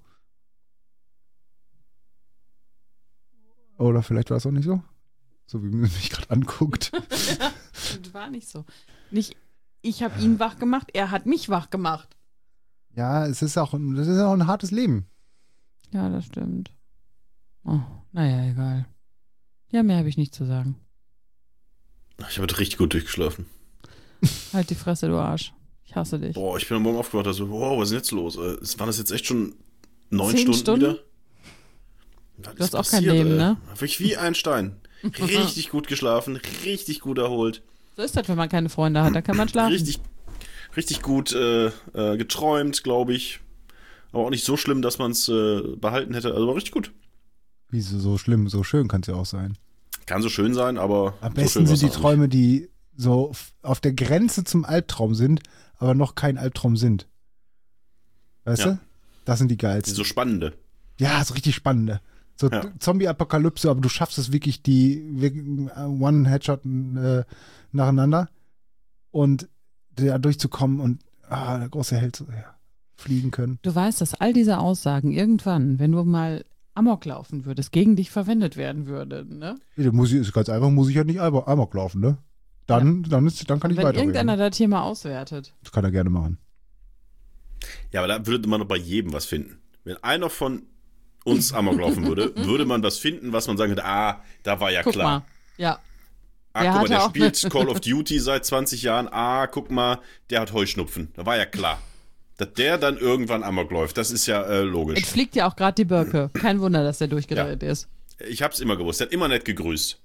Oder vielleicht war es auch nicht so. So wie man mich gerade anguckt.
Das war nicht so. Nicht, ich habe ihn wach gemacht, er hat mich wach gemacht.
Ja, das ist auch ein hartes Leben.
Ja, das stimmt. Oh, naja, egal. Ja, mehr habe ich nicht zu sagen.
Ich habe richtig gut durchgeschlafen.
Halt die Fresse, du Arsch. Ich hasse dich.
Boah, ich bin am Morgen aufgewacht, also, wow, was ist denn jetzt los? Waren das jetzt echt schon 9
10
Stunden wieder? Was
Du hast
ist
auch kein Leben, ne?
Wirklich wie ein Stein. Richtig gut geschlafen, richtig gut erholt.
So ist das, wenn man keine Freunde hat, da kann man schlafen.
Richtig gut geträumt, glaube ich. Aber auch nicht so schlimm, dass man es behalten hätte. Also war richtig gut.
Wieso so schlimm? So schön kann es ja auch sein.
Kann so schön sein, aber
Am
so
besten
schön
sind die
war's auch
Träume, die so auf der Grenze zum Albtraum sind, aber noch kein Albtraum sind. Weißt
Ja.
du? Das sind die
nicht.
geilsten.
So spannende.
Ja, so richtig spannende. So
Ja.
Zombie-Apokalypse, aber du schaffst es wirklich, die One-Headshot nacheinander und da durchzukommen und der große Held fliegen können.
Du weißt, dass all diese Aussagen irgendwann, wenn du mal Amok laufen würdest, gegen dich verwendet werden würden, ne?
Ja, ist ganz einfach, muss ich ja nicht Amok laufen, ne? Dann kann ich
Wenn
weiterreden.
irgendeiner das hier mal auswertet.
Das kann er gerne machen.
Ja, aber da würde man doch bei jedem was finden. Wenn einer von uns Amok laufen würde, würde man was finden, was man sagen würde, da war ja
Guck
klar.
mal. Ja.
Guck mal, der spielt Call of Duty seit 20 Jahren. Guck mal, der hat Heuschnupfen. Da war ja klar. Dass der dann irgendwann Amok läuft, das ist ja logisch.
Jetzt fliegt ja auch gerade die Birke. Kein Wunder, dass der durchgedreht ist.
Ich hab's immer gewusst. Der hat immer nett gegrüßt.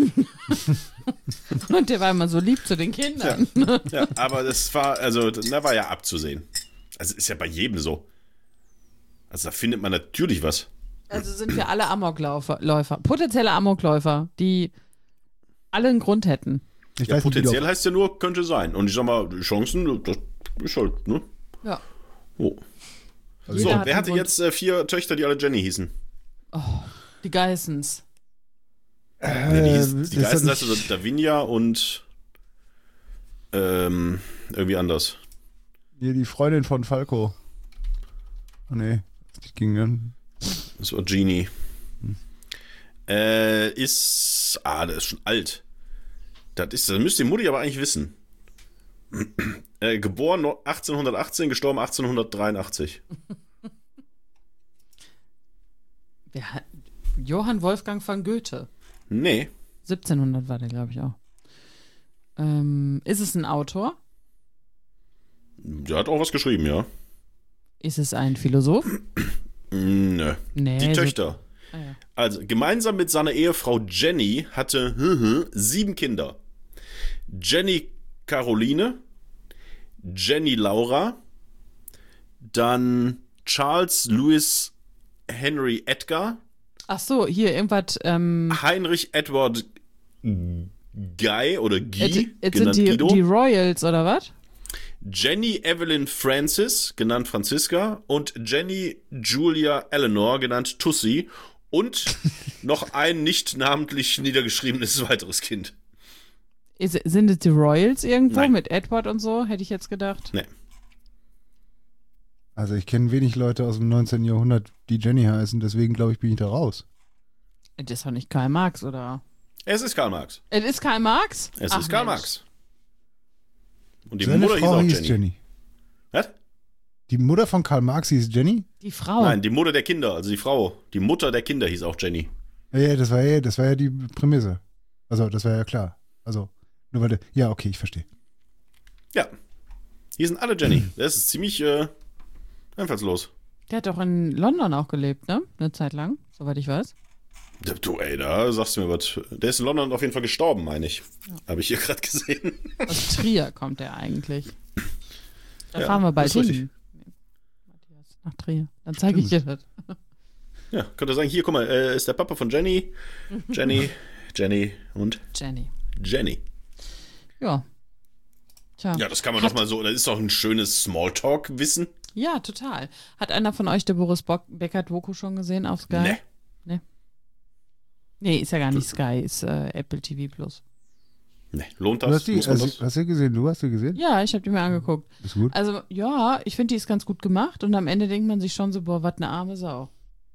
Und der war immer so lieb zu den Kindern.
Ja, aber das war, also, da war ja abzusehen. Also ist ja bei jedem so. Also da findet man natürlich was.
Also sind wir alle Amokläufer, potenzielle Amokläufer, die alle einen Grund hätten.
Ich
Ja,
weiß nicht, wie
potenziell heißt ja nur, könnte sein. Und ich sag mal, die Chancen, das ist halt, ne?
Ja.
Oh.
Jeder
So,
hat
wer
einen
hatte
Grund.
jetzt 4 Töchter, die alle Jenny hießen?
Die Geissens.
Ja, die
ist
Geisten
das
heißt also Davinia und irgendwie anders.
hier die Freundin von Falco. Oh nee, die ging dann.
Das war Genie. Der ist schon alt. Das müsste die Mutti aber eigentlich wissen. Geboren 1818, gestorben 1883.
Johann Wolfgang van Goethe.
Nee.
1700 war der, glaube ich, auch. Ist es ein Autor?
Der hat auch was geschrieben, ja.
Ist es ein Philosoph?
Nö.
Nee.
Die Töchter.
Ja.
Also, gemeinsam mit seiner Ehefrau Jenny hatte 7 Kinder. Jenny Caroline, Jenny Laura, dann Charles Louis Henry Edgar,
Ach so, hier irgendwas.
Heinrich Edward Guy oder Guy,
Jetzt sind
genannt
die
Guido,
Royals oder was?
Jenny Evelyn Francis, genannt Franziska, und Jenny Julia Eleanor, genannt Tussi, und noch ein nicht namentlich niedergeschriebenes weiteres Kind.
Sind es die Royals irgendwo
Nein.
mit Edward und so, hätte ich jetzt gedacht.
Nee.
Also ich kenne wenig Leute aus dem 19. Jahrhundert, die Jenny heißen, deswegen glaube ich, bin ich da raus.
Das ist doch nicht Karl Marx, oder?
Es ist Karl Marx.
Es ist Karl Marx?
Es
Ach,
ist Karl
Mensch.
Marx. Und die
Seine
Mutter hieß
Frau
auch
hieß
Jenny. Was?
Die Mutter von Karl Marx hieß Jenny?
Die Frau.
Nein, die Mutter der Kinder, also die Frau. Die Mutter der Kinder hieß auch Jenny.
Ja, das war ja die Prämisse. Also, das war ja klar. Also, nur weil ja, okay, ich verstehe.
Ja. Hier sind alle Jenny. Das ist ziemlich einfallslos.
Der hat doch in London auch gelebt, ne? Eine Zeit lang, soweit ich weiß.
Du, ey, da sagst du mir was. Der ist in London auf jeden Fall gestorben, meine ich. Habe ich hier gerade gesehen.
Aus Trier kommt er eigentlich. Da
Ja,
fahren wir bald
das ist richtig.
hin. Matthias, nach Trier. Dann zeige ich dir das.
Ja, könnte sagen, hier, guck mal, ist der Papa von Jenny. Jenny und
Jenny.
Jenny.
Ja. Tja.
Ja, das kann man doch mal so, das ist doch ein schönes Smalltalk-Wissen.
Ja, total. Hat einer von euch der Boris Becker-Doku schon gesehen auf Sky?
Nee.
Nee, ist ja gar nicht Sky, ist Apple TV Plus.
Nee, lohnt
Du
das?
hast die,
Muss man
also,
das?
hast du gesehen? Du hast sie gesehen?
Ja, ich habe die mir angeguckt.
Ist gut.
Also, ja, ich finde, die ist ganz gut gemacht und am Ende denkt man sich schon so, boah, was eine arme Sau.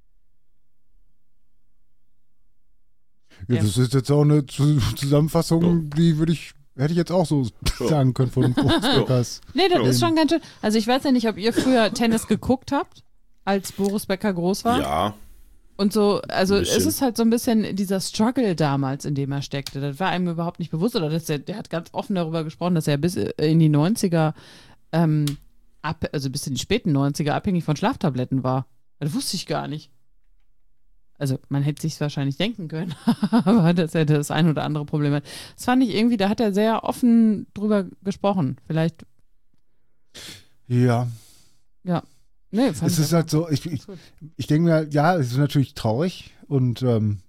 Ja,
Ja.
das ist jetzt auch eine Zusammenfassung, die hätte ich jetzt auch so sagen können von Boris.
Nee, das
Ja.
ist schon ganz schön. Also, ich weiß ja nicht, ob ihr früher Tennis geguckt habt, als Boris Becker groß war.
Ja,
Und so, also
Ein bisschen.
es ist halt so ein bisschen dieser Struggle damals, in dem er steckte. Das war einem überhaupt nicht bewusst. Oder der hat ganz offen darüber gesprochen, dass er bis in die 90er, also bis in die späten 90er abhängig von Schlaftabletten war. Das wusste ich gar nicht. Also man hätte sich wahrscheinlich denken können, aber dass er das ein oder andere Problem hat. Das fand ich irgendwie, da hat er sehr offen drüber gesprochen. Vielleicht,
Ja,
ja. Nee, fand
es
ich
ist halt so, ich
gut.
denke mir, ja, es ist natürlich traurig und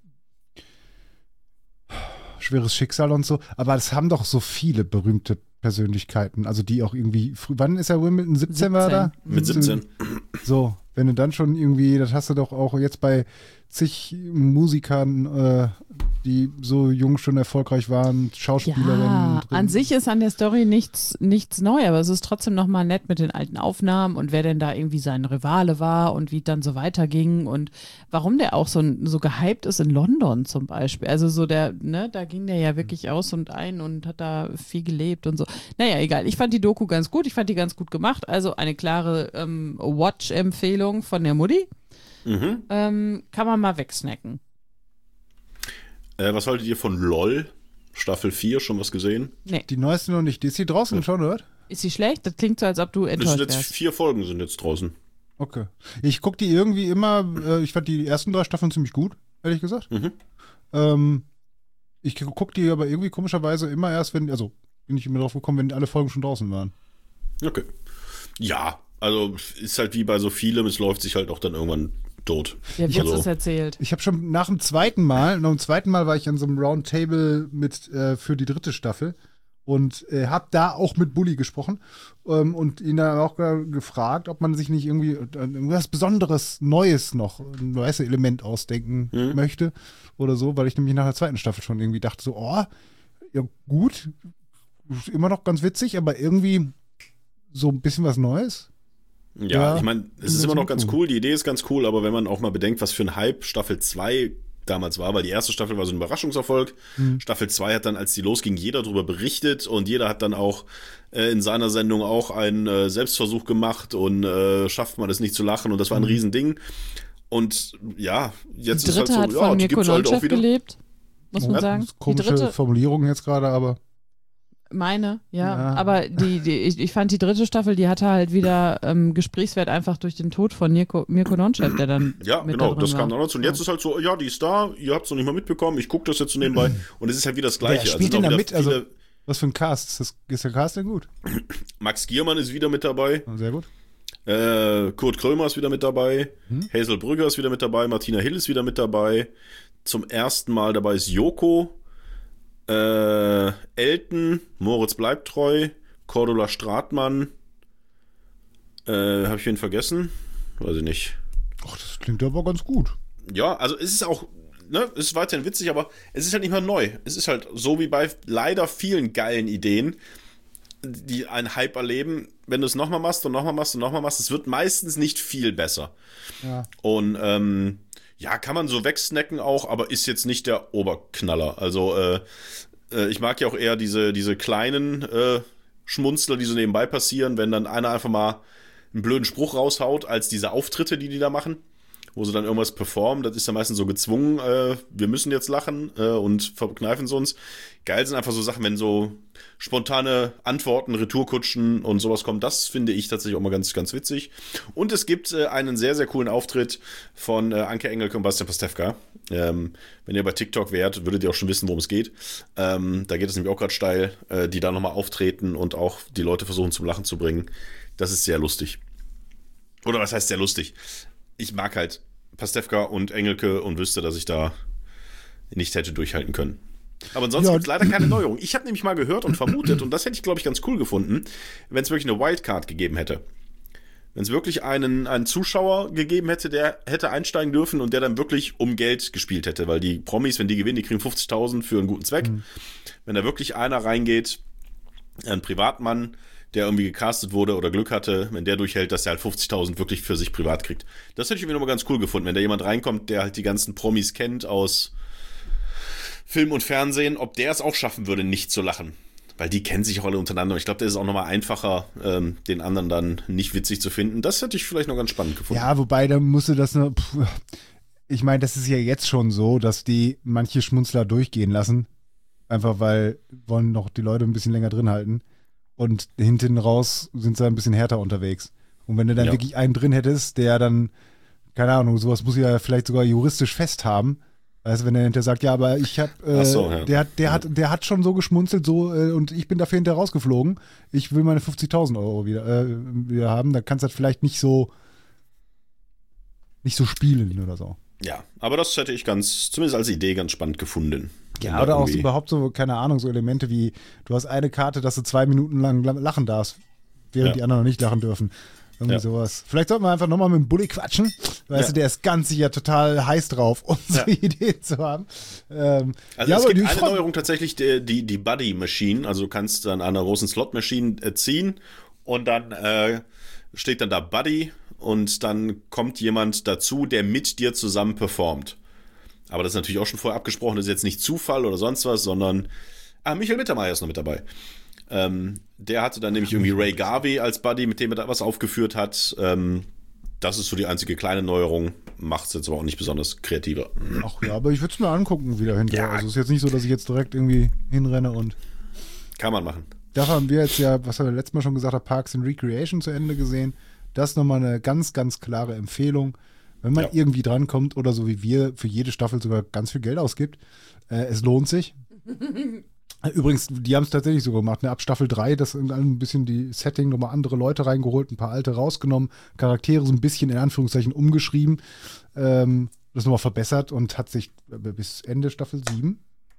schweres Schicksal und so, aber es haben doch so viele berühmte Persönlichkeiten, also die auch irgendwie, wann ist er Wimbledon? 17 war er da?
mit 17.
So, wenn du dann schon irgendwie, das hast du doch auch jetzt bei zig Musikern, die so jung schon erfolgreich waren, Schauspielerinnen.
Ja,
drin.
an sich ist an der Story nichts neu, aber es ist trotzdem nochmal nett mit den alten Aufnahmen und wer denn da irgendwie sein Rivale war und wie es dann so weiterging und warum der auch so gehypt ist in London zum Beispiel. Also so da ging der ja wirklich aus und ein und hat da viel gelebt und so. Naja, egal. Ich fand die Doku ganz gut, ich fand die ganz gut gemacht. Also eine klare Watch-Empfehlung von der Mutti.
Mhm.
Kann man mal wegsnacken.
Was haltet ihr von LOL? Staffel 4, schon was gesehen?
Nee.
Die neueste noch nicht. Die ist die draußen schon, oder?
Ist sie schlecht? Das klingt so, als ob du
Das sind
enttäuscht
jetzt
wärst.
4 Folgen sind jetzt draußen.
Okay. Ich gucke die irgendwie immer, ich fand die ersten 3 Staffeln ziemlich gut, ehrlich gesagt.
Mhm.
Ich gucke die aber irgendwie komischerweise immer erst, bin ich immer drauf gekommen, wenn alle Folgen schon draußen waren.
Okay. Ja, also ist halt wie bei so vielem, es läuft sich halt auch dann irgendwann tot.
Der Witz
Also,
ist erzählt.
Ich habe schon nach dem zweiten Mal war ich an so einem Roundtable für die 3. Staffel und habe da auch mit Bulli gesprochen und ihn dann auch gefragt, ob man sich nicht irgendwie irgendwas Besonderes, Neues noch, ein neues Element ausdenken möchte oder so, weil ich nämlich nach der 2. Staffel schon irgendwie dachte so, oh, ja gut, ist immer noch ganz witzig, aber irgendwie so ein bisschen was Neues.
ja,
Ja,
ich meine, es ist
das
immer noch
ist
ganz
cool.
cool, die Idee ist ganz cool, aber wenn man auch mal bedenkt, was für ein Hype Staffel 2 damals war, weil die erste Staffel war so ein Überraschungserfolg. Staffel 2 hat dann, als die losging, jeder darüber berichtet und jeder hat dann auch in seiner Sendung auch einen Selbstversuch gemacht und schafft man es nicht zu lachen und das war ein Riesending. Und ja, jetzt
Die
ist halt
dritte
so,
hat
ja,
von
die
Mirko
gibt's halt auch
Nonchev
wieder.
gelebt, muss man
Ja,
sagen.
Das ist
Die
komische
dritte,
Formulierung jetzt gerade, aber
meine, ja.
Ja.
Aber ich fand die 3. Staffel, die hatte halt wieder Gesprächswert einfach durch den Tod von Mirko Nonchev, der dann
Ja,
mit
genau,
da drin
das kam
war.
dann dazu. Und jetzt ist halt so, ja, die ist da, ihr habt es noch nicht mal mitbekommen, ich gucke das jetzt so nebenbei. Und es ist halt wieder das Gleiche.
wer spielt
sind
denn
auch
da
wieder
mit? Also,
viele-
was für ein Cast? Ist der Cast denn gut?
Max Giermann ist wieder mit dabei.
Sehr gut.
Kurt Krömer ist wieder mit dabei, Hazel Brügger ist wieder mit dabei, Martina Hill ist wieder mit dabei. Zum ersten Mal dabei ist Joko, Elton, Moritz bleibt treu, Cordula Stratmann. Habe ich wen vergessen? Weiß ich nicht.
Ach, das klingt aber ganz gut.
Ja, also es ist auch, ne, es ist weiterhin witzig, aber es ist halt nicht mehr neu. Es ist halt so wie bei leider vielen geilen Ideen, die einen Hype erleben. Wenn du es nochmal machst und nochmal machst und nochmal machst, es wird meistens nicht viel besser.
Ja.
Und ja, kann man so wegsnacken auch, aber ist jetzt nicht der Oberknaller. Also ich mag ja auch eher diese kleinen Schmunzler, die so nebenbei passieren, wenn dann einer einfach mal einen blöden Spruch raushaut, als diese Auftritte, die da machen, wo sie dann irgendwas performen. Das ist dann meistens so gezwungen, wir müssen jetzt lachen und verkneifen es uns. Geil sind einfach so Sachen, wenn so spontane Antworten, Retourkutschen und sowas kommen. Das finde ich tatsächlich auch mal ganz, ganz witzig. Und es gibt einen sehr, sehr coolen Auftritt von Anke Engelke und Bastian Pastewka. Wenn ihr bei TikTok wärt, würdet ihr auch schon wissen, worum es geht. Da geht es nämlich auch gerade steil, die da nochmal auftreten und auch die Leute versuchen zum Lachen zu bringen. Das ist sehr lustig. Oder was heißt sehr lustig? Ich mag halt Pastewka und Engelke und wüsste, dass ich da nicht hätte durchhalten können. Aber ansonsten gibt es leider keine Neuerung. Ich habe nämlich mal gehört und vermutet, und das hätte ich, glaube ich, ganz cool gefunden, wenn es wirklich eine Wildcard gegeben hätte. Wenn es wirklich einen Zuschauer gegeben hätte, der hätte einsteigen dürfen und der dann wirklich um Geld gespielt hätte. Weil die Promis, wenn die gewinnen, die kriegen 50.000 für einen guten Zweck. Wenn da wirklich einer reingeht, ein Privatmann, der irgendwie gecastet wurde oder Glück hatte, wenn der durchhält, dass er halt 50.000 wirklich für sich privat kriegt. Das hätte ich mir nochmal ganz cool gefunden, wenn da jemand reinkommt, der halt die ganzen Promis kennt aus Film und Fernsehen, ob der es auch schaffen würde, nicht zu lachen. Weil die kennen sich auch alle untereinander. Ich glaube, da ist es auch nochmal einfacher, den anderen dann nicht witzig zu finden. Das hätte ich vielleicht noch ganz spannend gefunden.
Ja, wobei, da musste das nur. Ich meine, das ist ja jetzt schon so, dass die manche Schmunzler durchgehen lassen. Einfach weil wollen noch die Leute ein bisschen länger drin halten. Und hinten raus sind sie ein bisschen härter unterwegs. Und wenn du dann wirklich einen drin hättest, der dann, keine Ahnung, sowas muss ich ja vielleicht sogar juristisch festhaben. Weißt du, wenn der hinterher sagt, ja, aber ich hab, der hat schon so geschmunzelt, so, und ich bin dafür hinterher rausgeflogen. Ich will meine 50.000 Euro wieder haben. Da kannst du das vielleicht nicht so spielen oder so.
Ja, aber das hätte ich zumindest als Idee ganz spannend gefunden.
Ja, oder auch so überhaupt so, keine Ahnung, so Elemente wie, du hast eine Karte, dass du 2 Minuten lang lachen darfst, während die anderen noch nicht lachen dürfen. Irgendwie sowas. Vielleicht sollten wir einfach nochmal mit dem Bulli quatschen. Weißt du, der ist ganz sicher total heiß drauf, unsere Ideen zu haben.
Also es gibt eine Neuerung tatsächlich, die Buddy Machine. Also du kannst dann an einer großen Slot Machine ziehen und dann steht dann da Buddy und dann kommt jemand dazu, der mit dir zusammen performt. Aber das ist natürlich auch schon vorher abgesprochen, das ist jetzt nicht Zufall oder sonst was, sondern Michael Mittermeier ist noch mit dabei. Der hatte dann nämlich irgendwie Ray Garvey als Buddy, mit dem er da was aufgeführt hat. Das ist so die einzige kleine Neuerung. Macht es jetzt aber auch nicht besonders kreativer.
Ach ja, aber ich würde es mir angucken wieder hinterher. Ja. Also es ist jetzt nicht so, dass ich jetzt direkt irgendwie hinrenne und...
Kann man machen.
Da haben wir jetzt ja, was wir letztes Mal schon gesagt haben, Parks and Recreation zu Ende gesehen. Das ist nochmal eine ganz, ganz klare Empfehlung. Wenn man irgendwie drankommt oder so wie wir für jede Staffel sogar ganz viel Geld ausgibt, es lohnt sich. Übrigens, die haben es tatsächlich so gemacht. Ab Staffel 3, das ein bisschen die Setting, nochmal andere Leute reingeholt, ein paar alte rausgenommen, Charaktere so ein bisschen in Anführungszeichen umgeschrieben, das nochmal verbessert und hat sich bis Ende Staffel 7,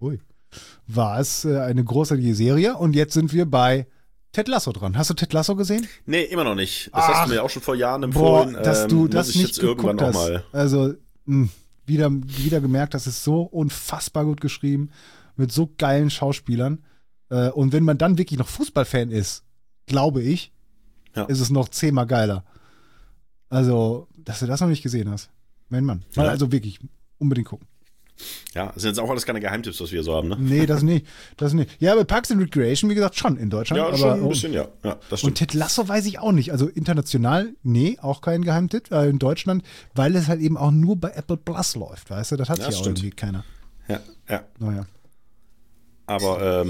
war es eine großartige Serie. Und jetzt sind wir bei Ted Lasso dran. Hast du Ted Lasso gesehen?
Nee, immer noch nicht. Das hast du mir auch schon vor Jahren empfohlen.
Dass du das
muss ich
nicht
jetzt irgendwann auch mal.
Also, wieder gemerkt, das ist so unfassbar gut geschrieben, mit so geilen Schauspielern. Und wenn man dann wirklich noch Fußballfan ist, glaube ich, ist es noch 10-mal geiler. Also, dass du das noch nicht gesehen hast. Mein Mann. Ja. Also wirklich, unbedingt gucken.
Ja, das sind jetzt auch alles keine Geheimtipps, was wir so haben, ne?
Nee, das nicht. Ja, aber Parks and Recreation, wie gesagt, schon in Deutschland.
Ja, aber, schon ein bisschen, ja. Das stimmt.
Und Ted Lasso weiß ich auch nicht. Also international, nee, auch kein Geheimtipp in Deutschland, weil es halt eben auch nur bei Apple Plus läuft, weißt du? Das hat ja auch irgendwie keiner.
Ja.
Naja.
Aber,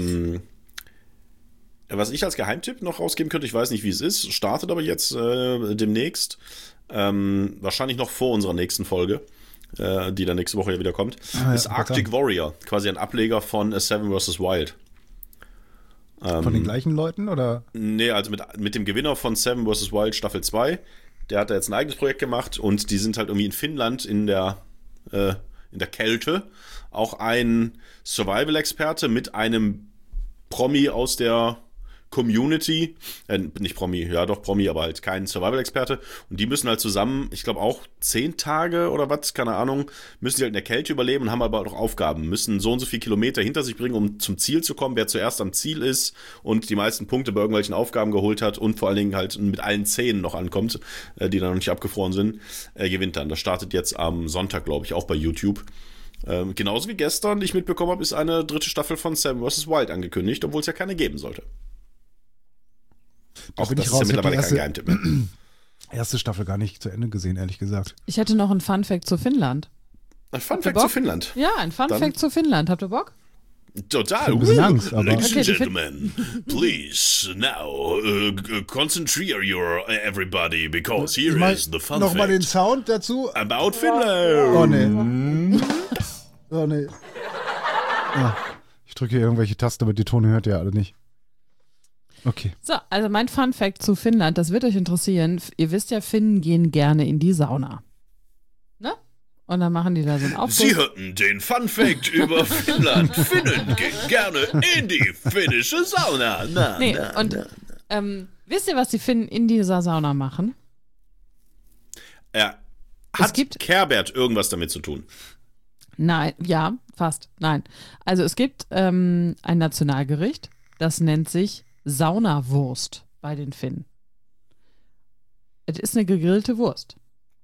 was ich als Geheimtipp noch rausgeben könnte, ich weiß nicht, wie es ist, startet aber jetzt demnächst, wahrscheinlich noch vor unserer nächsten Folge, die dann nächste Woche ja wieder kommt, ist Arctic Warrior, quasi ein Ableger von Seven vs. Wild.
Von den gleichen Leuten, oder?
Nee, also mit dem Gewinner von Seven vs. Wild Staffel 2, der hat da jetzt ein eigenes Projekt gemacht und die sind halt irgendwie in Finnland in der Kälte, auch ein Survival-Experte mit einem Promi aus der Community, nicht Promi, ja doch Promi, aber halt kein Survival-Experte. Und die müssen halt zusammen, ich glaube auch 10 Tage oder was, keine Ahnung, müssen die halt in der Kälte überleben und haben aber auch Aufgaben, müssen so und so viele Kilometer hinter sich bringen, um zum Ziel zu kommen, wer zuerst am Ziel ist und die meisten Punkte bei irgendwelchen Aufgaben geholt hat und vor allen Dingen halt mit allen Zähnen noch ankommt, die dann noch nicht abgefroren sind, gewinnt dann. Das startet jetzt am Sonntag, glaube ich, auch bei YouTube. Genauso wie gestern, die ich mitbekommen habe, ist eine 3. Staffel von Seven vs. Wild angekündigt, obwohl es ja keine geben sollte. Auch
bin
das
ich
ist
raus.
ja
Ich hab
mittlerweile
die
kein Geheimtipp mehr.
Erste Staffel gar nicht zu Ende gesehen, ehrlich gesagt.
Ich hätte noch einen Funfact zu Finnland.
Ein Fun
Habt ihr
Fact zu
Bock?
Finnland.
Ja, ein Funfact
Dann-
zu Finnland. Habt ihr Bock?
Total.
Ein bisschen Angst, aber-
Ladies
Okay,
and
die
gentlemen, please now concentrate your everybody because here is the fun
Nochmal den
fact
Sound dazu.
about Finland.
Oh, nee. Oh, nee. Ah, ich drücke hier irgendwelche Tasten, aber die Tone hört ihr alle nicht. Okay.
So, also mein Funfact zu Finnland, das wird euch interessieren. Ihr wisst ja, Finnen gehen gerne in die Sauna. Ne? Und dann machen die da so einen Aufguss.
Sie hörten den Fun Fact über Finnland. Finnen gehen gerne in die finnische Sauna.
Nee, und wisst ihr, was die Finnen in dieser Sauna machen?
Ja.
Es
Hat
gibt-
Kerbert irgendwas damit zu tun?
Nein, ja, fast. Nein. Also es gibt ein Nationalgericht, das nennt sich Saunawurst bei den Finnen. Es ist eine gegrillte Wurst.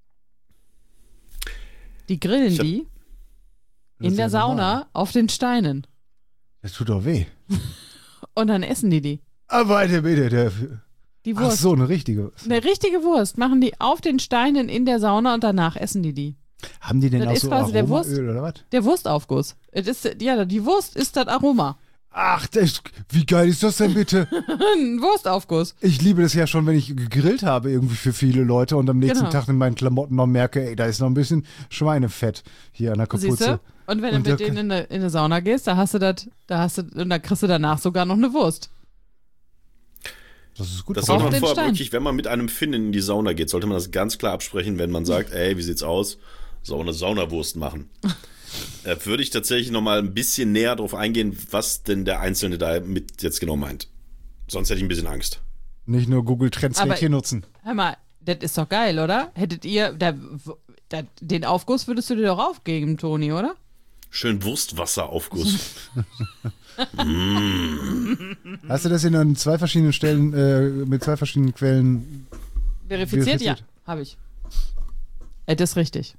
Die grillen
Ich hab-
die
Das
in
ist
der
ja
Sauna
normal.
auf den Steinen.
Das tut doch weh.
Und dann essen die.
Aber Alter, bitte,
Die
Ach
Wurst.
so, eine richtige.
Eine richtige Wurst machen die auf den Steinen in der Sauna und danach essen die.
Haben die denn
Das
auch
ist
so
quasi der
Aromaöl oder was?
Der Wurstaufguss. Es ist, ja, die Wurst ist das Aroma.
Ach, wie geil ist das denn bitte?
Ein Wurstaufguss.
Ich liebe das ja schon, wenn ich gegrillt habe irgendwie für viele Leute und am nächsten
Genau.
Tag in meinen Klamotten noch merke, ey, da ist noch ein bisschen Schweinefett hier an der
Siehst
Kapuze.
du? Und wenn
Und
du mit
da-
denen in eine Sauna gehst, und da kriegst du danach sogar noch eine Wurst.
Das ist gut.
Das
Auf
sollte man
den
vorher
Stein.
wirklich, wenn man mit einem Finnen in die Sauna geht, sollte man das ganz klar absprechen, wenn man sagt, ey, wie sieht's aus? Soll eine Saunawurst machen. Würde ich tatsächlich nochmal ein bisschen näher drauf eingehen, was denn der Einzelne da mit jetzt genau meint. Sonst hätte ich ein bisschen Angst.
Nicht nur Google Translate
Aber-
hier nutzen.
Hör mal, das ist doch geil, oder? Hättet ihr, den Aufguss würdest du dir doch aufgeben, Toni, oder?
Schön Wurstwasseraufguss.
Hast du das in 2 verschiedenen Stellen, mit 2 verschiedenen Quellen?
Verifiziert?
Verifiziert.
Ja, habe ich. Das ist richtig.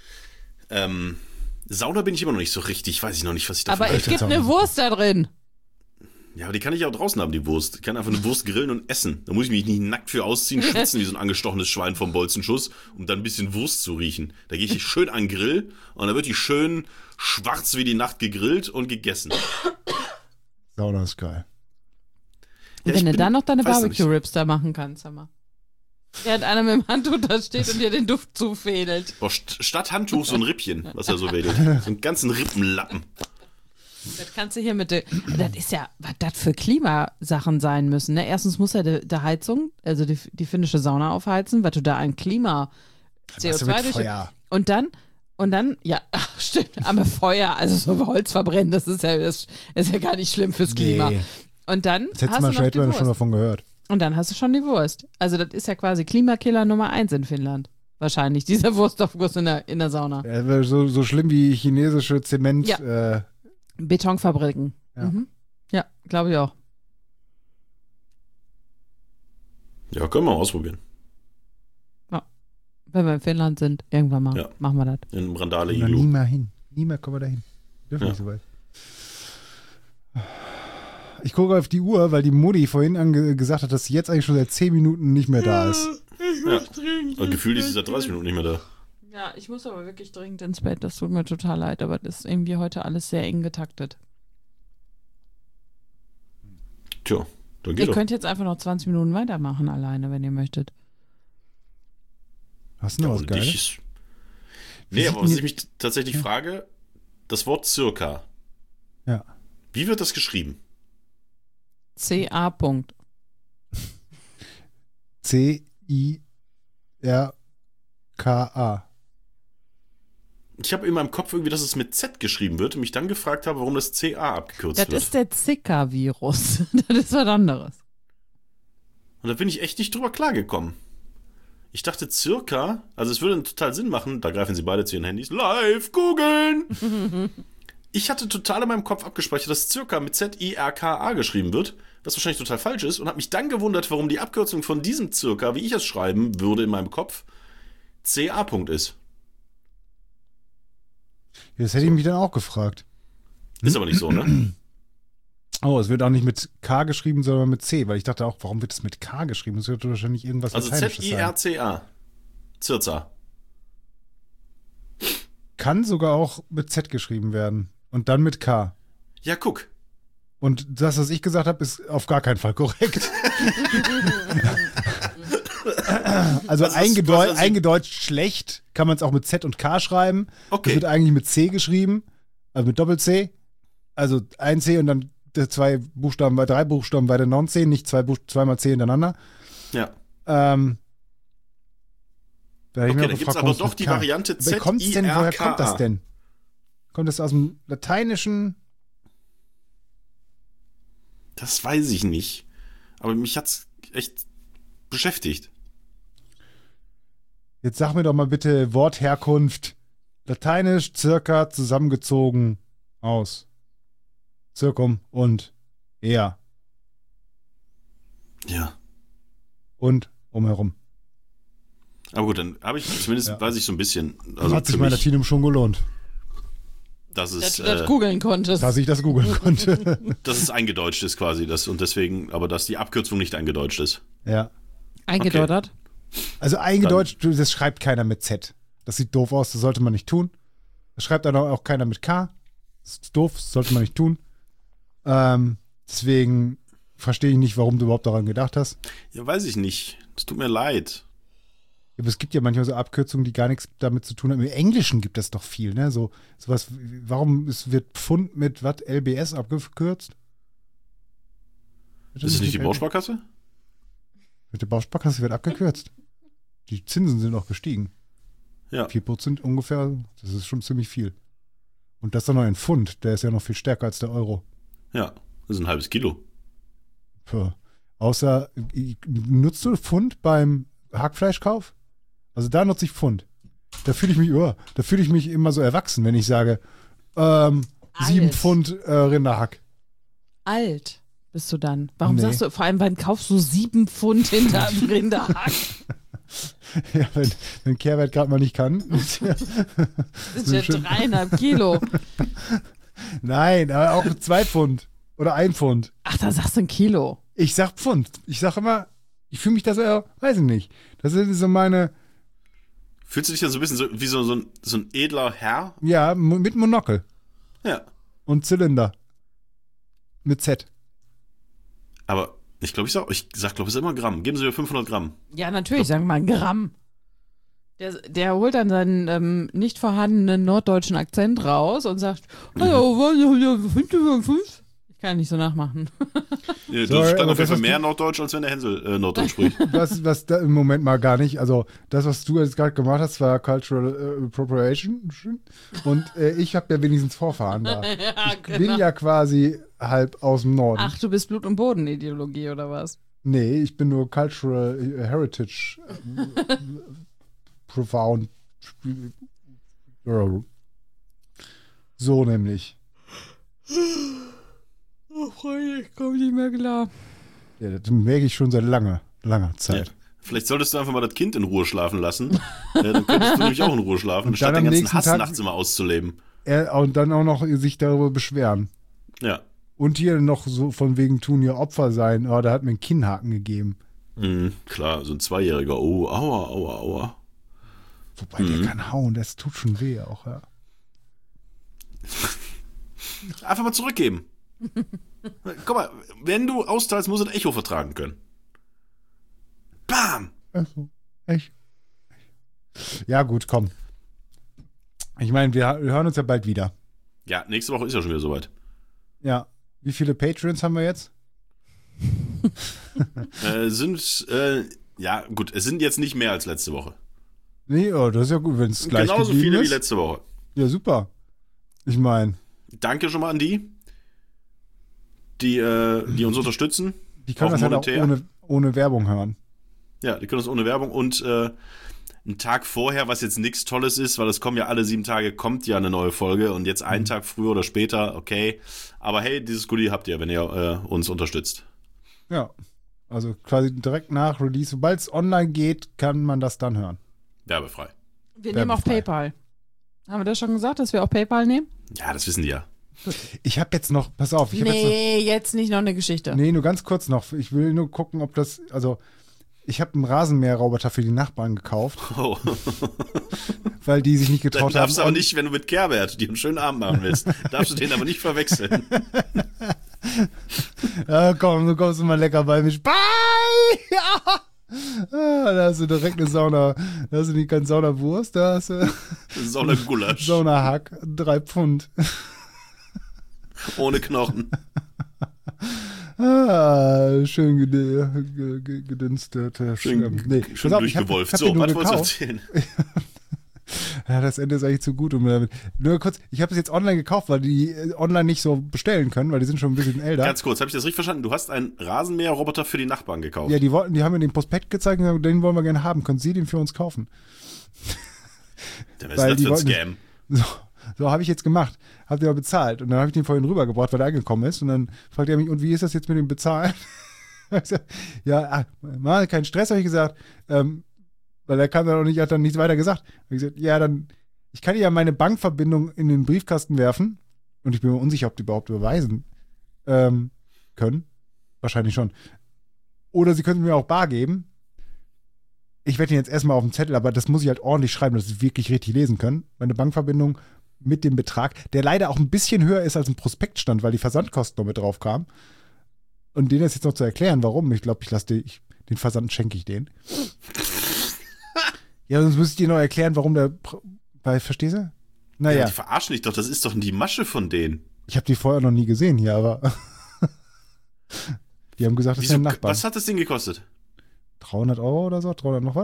Sauna bin ich immer noch nicht so richtig, weiß ich noch nicht, was ich davon
Aber es
halte.
gibt eine Wurst da drin.
Ja, aber die kann ich auch draußen haben, die Wurst. Ich kann einfach eine Wurst grillen und essen. Da muss ich mich nicht nackt für ausziehen, schwitzen wie so ein angestochenes Schwein vom Bolzenschuss, um dann ein bisschen Wurst zu riechen. Da gehe ich schön an den Grill und dann wird die schön schwarz wie die Nacht gegrillt und gegessen.
Sauna ist geil.
Ja,
Wenn
ich
du
bin-
dann noch deine
weiß noch nicht.
Barbecue-Rips da machen kannst, sag mal. Während einer mit dem Handtuch da steht und dir den Duft zufädelt.
Boah, statt Handtuch so ein Rippchen, was er so wedelt. So einen ganzen Rippenlappen.
Das kannst du hier mit der. Das ist ja, was das für Klimasachen sein müssen. Ne? Erstens muss ja die Heizung, also die finnische Sauna aufheizen, weil du da ein Klima
Was mit
CO2 durch.
Feuer?
Und dann, ja, ach, stimmt, am Feuer, also so Holz verbrennen, das ist ja gar nicht schlimm fürs Klima.
Nee.
Und dann
Das hättest
hast
du
du
mal
noch die
schon
Wurst.
davon gehört.
Und dann hast du schon die Wurst. Also das ist ja quasi Klimakiller Nummer 1 in Finnland. Wahrscheinlich, dieser Wurstaufguss in der Sauna.
So schlimm wie chinesische Zement.
Ja. Betonfabriken.
Ja.
Mhm. Ja, glaube ich auch.
Ja, können wir mal ausprobieren.
Wenn wir in Finnland sind, irgendwann mal
Ja.
machen wir das.
In Randale
Na, nie
Iglu.
mehr hin. Nie mehr kommen wir dahin. Dürfen
Ja.
nicht so weit. Ich gucke auf die Uhr, weil die Mutti vorhin gesagt hat, dass sie jetzt eigentlich schon seit 10 Minuten nicht mehr da ist.
Ja. Und gefühlt ist sie seit 30 Minuten nicht mehr da.
Ja, ich muss aber wirklich dringend ins Bett. Das tut mir total leid, aber das ist irgendwie heute alles sehr eng getaktet.
Tja, dann
Ihr
geht doch.
könnt jetzt einfach noch 20 Minuten weitermachen alleine, wenn ihr möchtet.
Hast du noch
Ja,
was
und
Geiles?
Nee,
sieht
aber was
denn
ich mich tatsächlich frage, das Wort circa,
Ja.
wie wird das geschrieben?
CA. Punkt.
C-I-R-K-A.
Ich habe in meinem Kopf irgendwie, dass es mit Z geschrieben wird und mich dann gefragt habe, warum das CA abgekürzt
Das
wird.
ist der Zika-Virus. Das ist was anderes.
Und da bin ich echt nicht drüber klargekommen. Ich dachte circa, also es würde total Sinn machen, da greifen sie beide zu ihren Handys, live googeln. Ich hatte total in meinem Kopf abgespeichert, dass circa mit Z-I-R-K-A geschrieben wird, was wahrscheinlich total falsch ist, und habe mich dann gewundert, warum die Abkürzung von diesem circa, wie ich es schreiben würde in meinem Kopf, C-A. ist.
Das hätte ich mich dann auch gefragt.
Ist aber nicht so, ne?
Oh, es wird auch nicht mit K geschrieben, sondern mit C, weil ich dachte auch, warum wird es mit K geschrieben? Das wird wahrscheinlich irgendwas
Also
Lateinisches sein.
Z-I-R-C-A. Circa.
Kann sogar auch mit Z geschrieben werden. Und dann mit K.
Ja, guck.
Und das, was ich gesagt habe, ist auf gar keinen Fall korrekt. Also eingedeutscht schlecht kann man es auch mit Z und K schreiben.
Okay.
Das wird eigentlich mit C geschrieben, also mit Doppel-C. Also ein C und dann drei Buchstaben weiter Non-C, nicht zweimal C hintereinander.
Ja.
Da
Okay, da gibt es aber doch die Variante Z-I-R-K-A.
Woher kommt das denn? Kommt das aus dem Lateinischen?
Das weiß ich nicht. Aber mich hat's echt beschäftigt.
Jetzt sag mir doch mal bitte Wortherkunft. Lateinisch circa zusammengezogen aus. Circum und er.
Ja.
Und umherum.
Aber gut, dann habe ich zumindest, weiß ich so ein bisschen.
Also hat sich mein Latinum schon gelohnt.
Das ist,
dass du das googeln konntest.
Dass ich das googeln konnte.
dass es eingedeutscht ist quasi. Und deswegen, aber dass die Abkürzung nicht eingedeutscht ist.
Ja.
Eingedeutet?
Also eingedeutscht, das schreibt keiner mit Z. Das sieht doof aus, das sollte man nicht tun. Das schreibt dann auch keiner mit K. Das ist doof, das sollte man nicht tun. Deswegen verstehe ich nicht, warum du überhaupt daran gedacht hast.
Ja, weiß ich nicht. Es tut mir leid.
Aber es gibt ja manchmal so Abkürzungen, die gar nichts damit zu tun haben. Im Englischen gibt es doch viel, ne? Sowas, warum wird Pfund mit was? LBS abgekürzt?
Ist es nicht die Bausparkasse?
Mit der Bausparkasse wird abgekürzt. Die Zinsen sind auch gestiegen.
Ja.
4% ungefähr, das ist schon ziemlich viel. Und das dann noch ein Pfund, der ist ja noch viel stärker als der Euro.
Ja, das ist ein halbes Kilo.
Außer, nutzt du Pfund beim Hackfleischkauf? Also da nutze ich Pfund. Da fühle ich mich immer so erwachsen, wenn ich sage, 7 Pfund Rinderhack.
Alt bist du dann. Warum
Nee.
sagst du, vor allem, wann kaufst du 7 Pfund hinter Rinderhack?
Ja, wenn Kehrwert gerade mal nicht kann.
Das ist ja 3,5 Kilo.
Nein, aber auch 2 Pfund oder 1 Pfund.
Ach, da sagst du ein Kilo.
Ich sag Pfund. Ich sag immer, ich fühle mich da so, weiß ich nicht. Das ist so meine,
Fühlst du dich dann so ein bisschen wie so ein edler Herr?
ja, mit Monokel
Ja.
und Zylinder. Mit Z.
Aber ich glaube, ich sag, es ist immer Gramm. Geben Sie mir 500 Gramm.
Ja, natürlich, sagen wir mal ein Gramm. Der holt dann seinen nicht vorhandenen norddeutschen Akzent raus und sagt, ich kann nicht so nachmachen.
Ja,
Sorry,
das klang
aber
auf jeden Fall
das,
mehr Norddeutsch, als wenn der Hänsel Norddeutsch spricht.
was da im Moment mal gar nicht, also das, was du jetzt gerade gemacht hast, war Cultural Appropriation und ich habe ja wenigstens Vorfahren da.
Ja,
Ich bin ja quasi halb aus dem Norden.
Ach, du bist Blut- und Boden-Ideologie oder was?
Nee, ich bin nur Cultural Heritage Profound. So nämlich.
Oh, Freunde, ich komme nicht mehr klar.
Ja, das merke ich schon seit langer Zeit.
Ja. Vielleicht solltest du einfach mal das Kind in Ruhe schlafen lassen. Dann könntest du nämlich auch in Ruhe schlafen,
Und
statt
dann
den
am
ganzen
nächsten
Hass
Tag-
nachts immer auszuleben.
Und dann auch noch sich darüber beschweren.
Ja.
Und hier noch so von wegen tun ihr Opfer sein. Oh, da hat mir einen Kinnhaken gegeben.
Klar, so ein Zweijähriger. Oh, aua, aua, aua.
Wobei der kann hauen, das tut schon weh auch, ja.
Einfach mal zurückgeben. Guck mal, wenn du austeilst, musst du ein Echo vertragen können. Bam!
Also, echt? Ja, gut, komm. Ich meine, wir hören uns ja bald wieder.
Ja, nächste Woche ist ja schon wieder soweit.
Ja. Wie viele Patreons haben wir jetzt?
Ja, gut, es sind jetzt nicht mehr als letzte Woche.
Nee, oh, das ist ja gut, wenn es gleich
Genauso
geblieben
viele
ist.
wie letzte Woche.
Ja, super. Ich meine,
Danke schon mal an die uns unterstützen.
die können
Auch
das halt auch
monetär.
ohne Werbung hören.
Ja, die können uns ohne Werbung und einen Tag vorher, was jetzt nichts Tolles ist, weil es kommen ja alle 7 Tage, kommt ja eine neue Folge und jetzt einen Tag früher oder später, okay. Aber hey, dieses Goodie habt ihr, wenn ihr uns unterstützt.
Ja, also quasi direkt nach Release. Sobald es online geht, kann man das dann hören.
Werbefrei.
Wir nehmen auch PayPal. Haben wir das schon gesagt, dass wir auch PayPal nehmen?
Ja, das wissen die ja.
Ich habe jetzt noch, pass auf.
Jetzt nicht noch eine Geschichte.
Nee, nur ganz kurz noch. Ich will nur gucken, ob das, also ich habe einen Rasenmäherroboter für die Nachbarn gekauft,
Oh.
weil die sich nicht
Dann
getraut
darfst du
haben.
aber nicht, wenn du mit Kerbert dir einen schönen Abend machen willst, darfst du den aber nicht verwechseln.
Ja, komm, du kommst immer lecker bei mich. Bye! Ja! Ah, da hast du direkt eine Sauna. Da hast du nicht keine Saunawurst, da hast du
Das ist auch ein Gulasch.
Saunahack, 3 Pfund.
Ohne Knochen.
Ah, schön gedünstet.
Schön,
Nee,
schön
pass auf,
durchgewolft.
hab
So,
den nur
was wolltest du
gekauft.
erzählen?
Ja, das Ende ist eigentlich zu gut. Nur kurz, ich habe es jetzt online gekauft, weil die online nicht so bestellen können, weil die sind schon ein bisschen älter.
Ganz kurz, habe ich das richtig verstanden? Du hast einen Rasenmäherroboter für die Nachbarn gekauft.
Ja, die haben mir den Prospekt gezeigt und gesagt, den wollen wir gerne haben. Können Sie den für uns kaufen?
Was ist
weil
das
die
für ein
wollten-
Scam?
So habe ich jetzt gemacht. Habt ihr aber bezahlt. Und dann habe ich den vorhin rübergebracht, weil er angekommen ist. Und dann fragt er mich, und wie ist das jetzt mit dem Bezahlen? Ja, mal kein Stress, habe ich gesagt. Weil er kam dann auch nicht, hat dann nichts weiter gesagt. Hab ich gesagt, ja, dann, ich kann ja meine Bankverbindung in den Briefkasten werfen. Und ich bin mir unsicher, ob die überhaupt überweisen können. Wahrscheinlich schon. Oder sie können mir auch bar geben. Ich werde ihn jetzt erstmal auf dem Zettel, aber das muss ich halt ordentlich schreiben, dass sie wirklich richtig lesen können. Meine Bankverbindung mit dem Betrag, der leider auch ein bisschen höher ist als ein Prospektstand, weil die Versandkosten noch mit drauf kamen. Und denen ist jetzt noch zu erklären, warum. Ich glaube, den Versand schenke ich denen. Ja, sonst müsste ich dir noch erklären, warum weil, verstehst du?
Ja,
Naja,
die verarschen dich doch, das ist doch die Masche von denen.
ich habe die vorher noch nie gesehen hier, aber die haben gesagt, das
Wieso,
sind Nachbarn.
was hat das Ding gekostet?
300 Euro oder so? 300 noch was?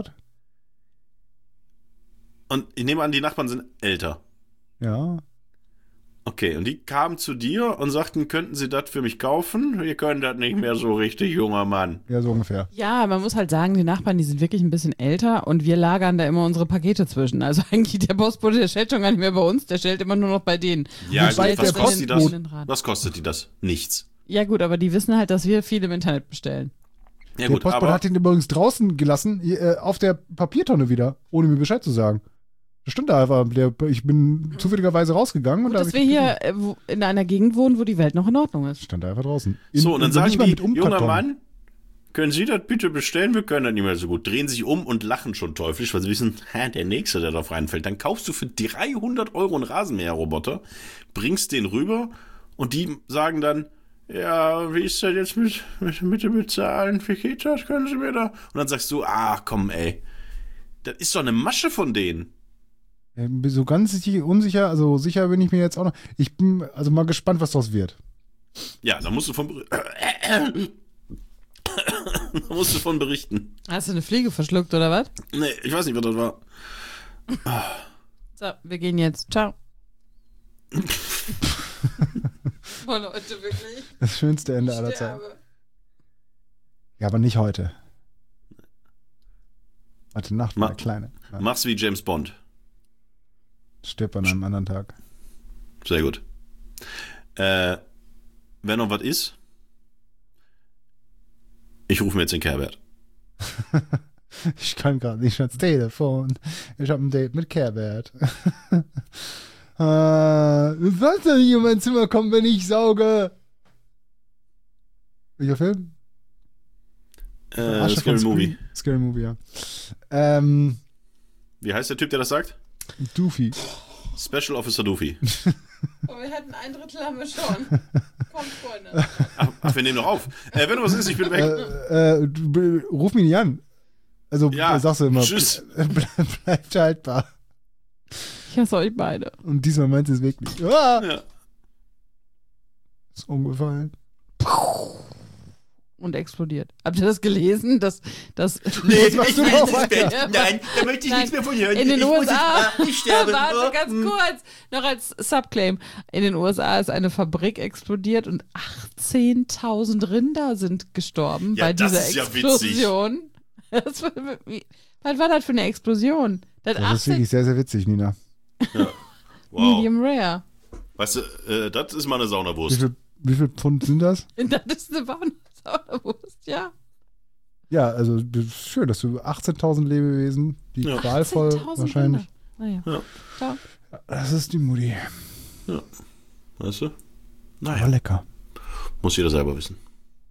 Und ich nehme an, die Nachbarn sind älter.
Ja.
Okay, und die kamen zu dir und sagten, könnten sie das für mich kaufen? Wir können das nicht mehr so richtig, junger Mann.
Ja, so ungefähr.
Ja, man muss halt sagen, die Nachbarn, die sind wirklich ein bisschen älter und wir lagern da immer unsere Pakete zwischen. Also eigentlich der Postbote, der stellt schon gar nicht mehr bei uns, der stellt immer nur noch bei denen.
Ja,
Wobei
gut, was
der
kostet die das?
Postbote-
Was kostet die das? Nichts.
Ja gut, aber die wissen halt, dass wir viel im Internet bestellen.
Ja
Der
gut,
Postbote
aber
hat ihn übrigens draußen gelassen, auf der Papiertonne wieder, ohne mir Bescheid zu sagen. Das stimmt da einfach. Ich bin zufälligerweise rausgegangen und
Gut,
da
dass
hab
wir
ich
hier in einer Gegend wohnen, wo die Welt noch in Ordnung ist.
stand da einfach draußen.
so, und dann
nicht
sagen
mal
die,
mit
junger
Umkarton.
Mann, können Sie das bitte bestellen? Wir können das nicht mehr so gut. Drehen sich um und lachen schon teuflisch, weil sie wissen, der Nächste, der darauf reinfällt. Dann kaufst du für 300 Euro einen Rasenmäherroboter, bringst den rüber und die sagen dann, ja, wie ist das jetzt mit dem Bezahlen? Wie geht das? Können Sie mir da? Und dann sagst du, komm, ey. Das ist doch eine Masche von denen.
So ganz unsicher, also sicher bin ich mir jetzt auch noch. Ich bin also mal gespannt, was daraus wird.
Ja, da musst du von berichten.
Hast du eine Fliege verschluckt oder was?
Nee, ich weiß nicht, was das war.
So, wir gehen jetzt. Ciao. Boah, Leute, wirklich.
Das schönste Ende aller Zeiten.
Sterbe.
Ja, aber nicht heute. Heute Nacht,
Ma-
meine Kleine. Ja,
Mach's wie James Bond.
stirbt an einem anderen Tag.
Sehr gut. Wenn noch was ist, ich rufe mir jetzt den Kerbert.
Ich kann gerade nicht ans Telefon. Ich habe ein Date mit Kerbert. Du sollst doch nicht in mein Zimmer kommen, wenn ich sauge. Welcher Film? Asche
Scary
von
Movie.
Scary Movie, ja.
Wie heißt der Typ, der das sagt?
Doofy.
Special Officer Doofy.
Oh, wir hatten 1/3 haben wir schon. Kommt, Freunde.
Ach, wir nehmen noch auf. Wenn noch was ist, ich bin weg.
Ruf mich nicht an. Also
Ja,
sagst du immer,
tschüss.
bleibt haltbar.
Ich hasse euch beide.
Und diesmal meint es wirklich. Ah,
Ja.
ist umgefallen.
und explodiert. Habt ihr das gelesen? Das
Nee,
machst du doch weiter.
Nein, da möchte ich
Nein,
nichts mehr von hören.
in den USA,
Ich sterbe.
warte ganz kurz, noch als Subclaim. In den USA ist eine Fabrik explodiert und 18.000 Rinder sind gestorben
Ja,
bei
das
dieser
ist ja
Explosion. Was war das für eine Explosion? Das
Das ist wirklich sehr, sehr witzig, Nina.
Wow.
Medium Rare.
Weißt du, das ist mal eine Saunawurst.
Wie viel Pfund sind das?
Das ist eine Sauerwurst, ja.
Ja, also das ist schön, dass du 18.000 Lebewesen, die
Ja.
qualvoll
18.000
wahrscheinlich.
Rinder. Naja.
Ja.
Ciao.
Das ist die Mutti.
Ja. Weißt du?
Aber
Naja,
lecker.
muss jeder selber wissen.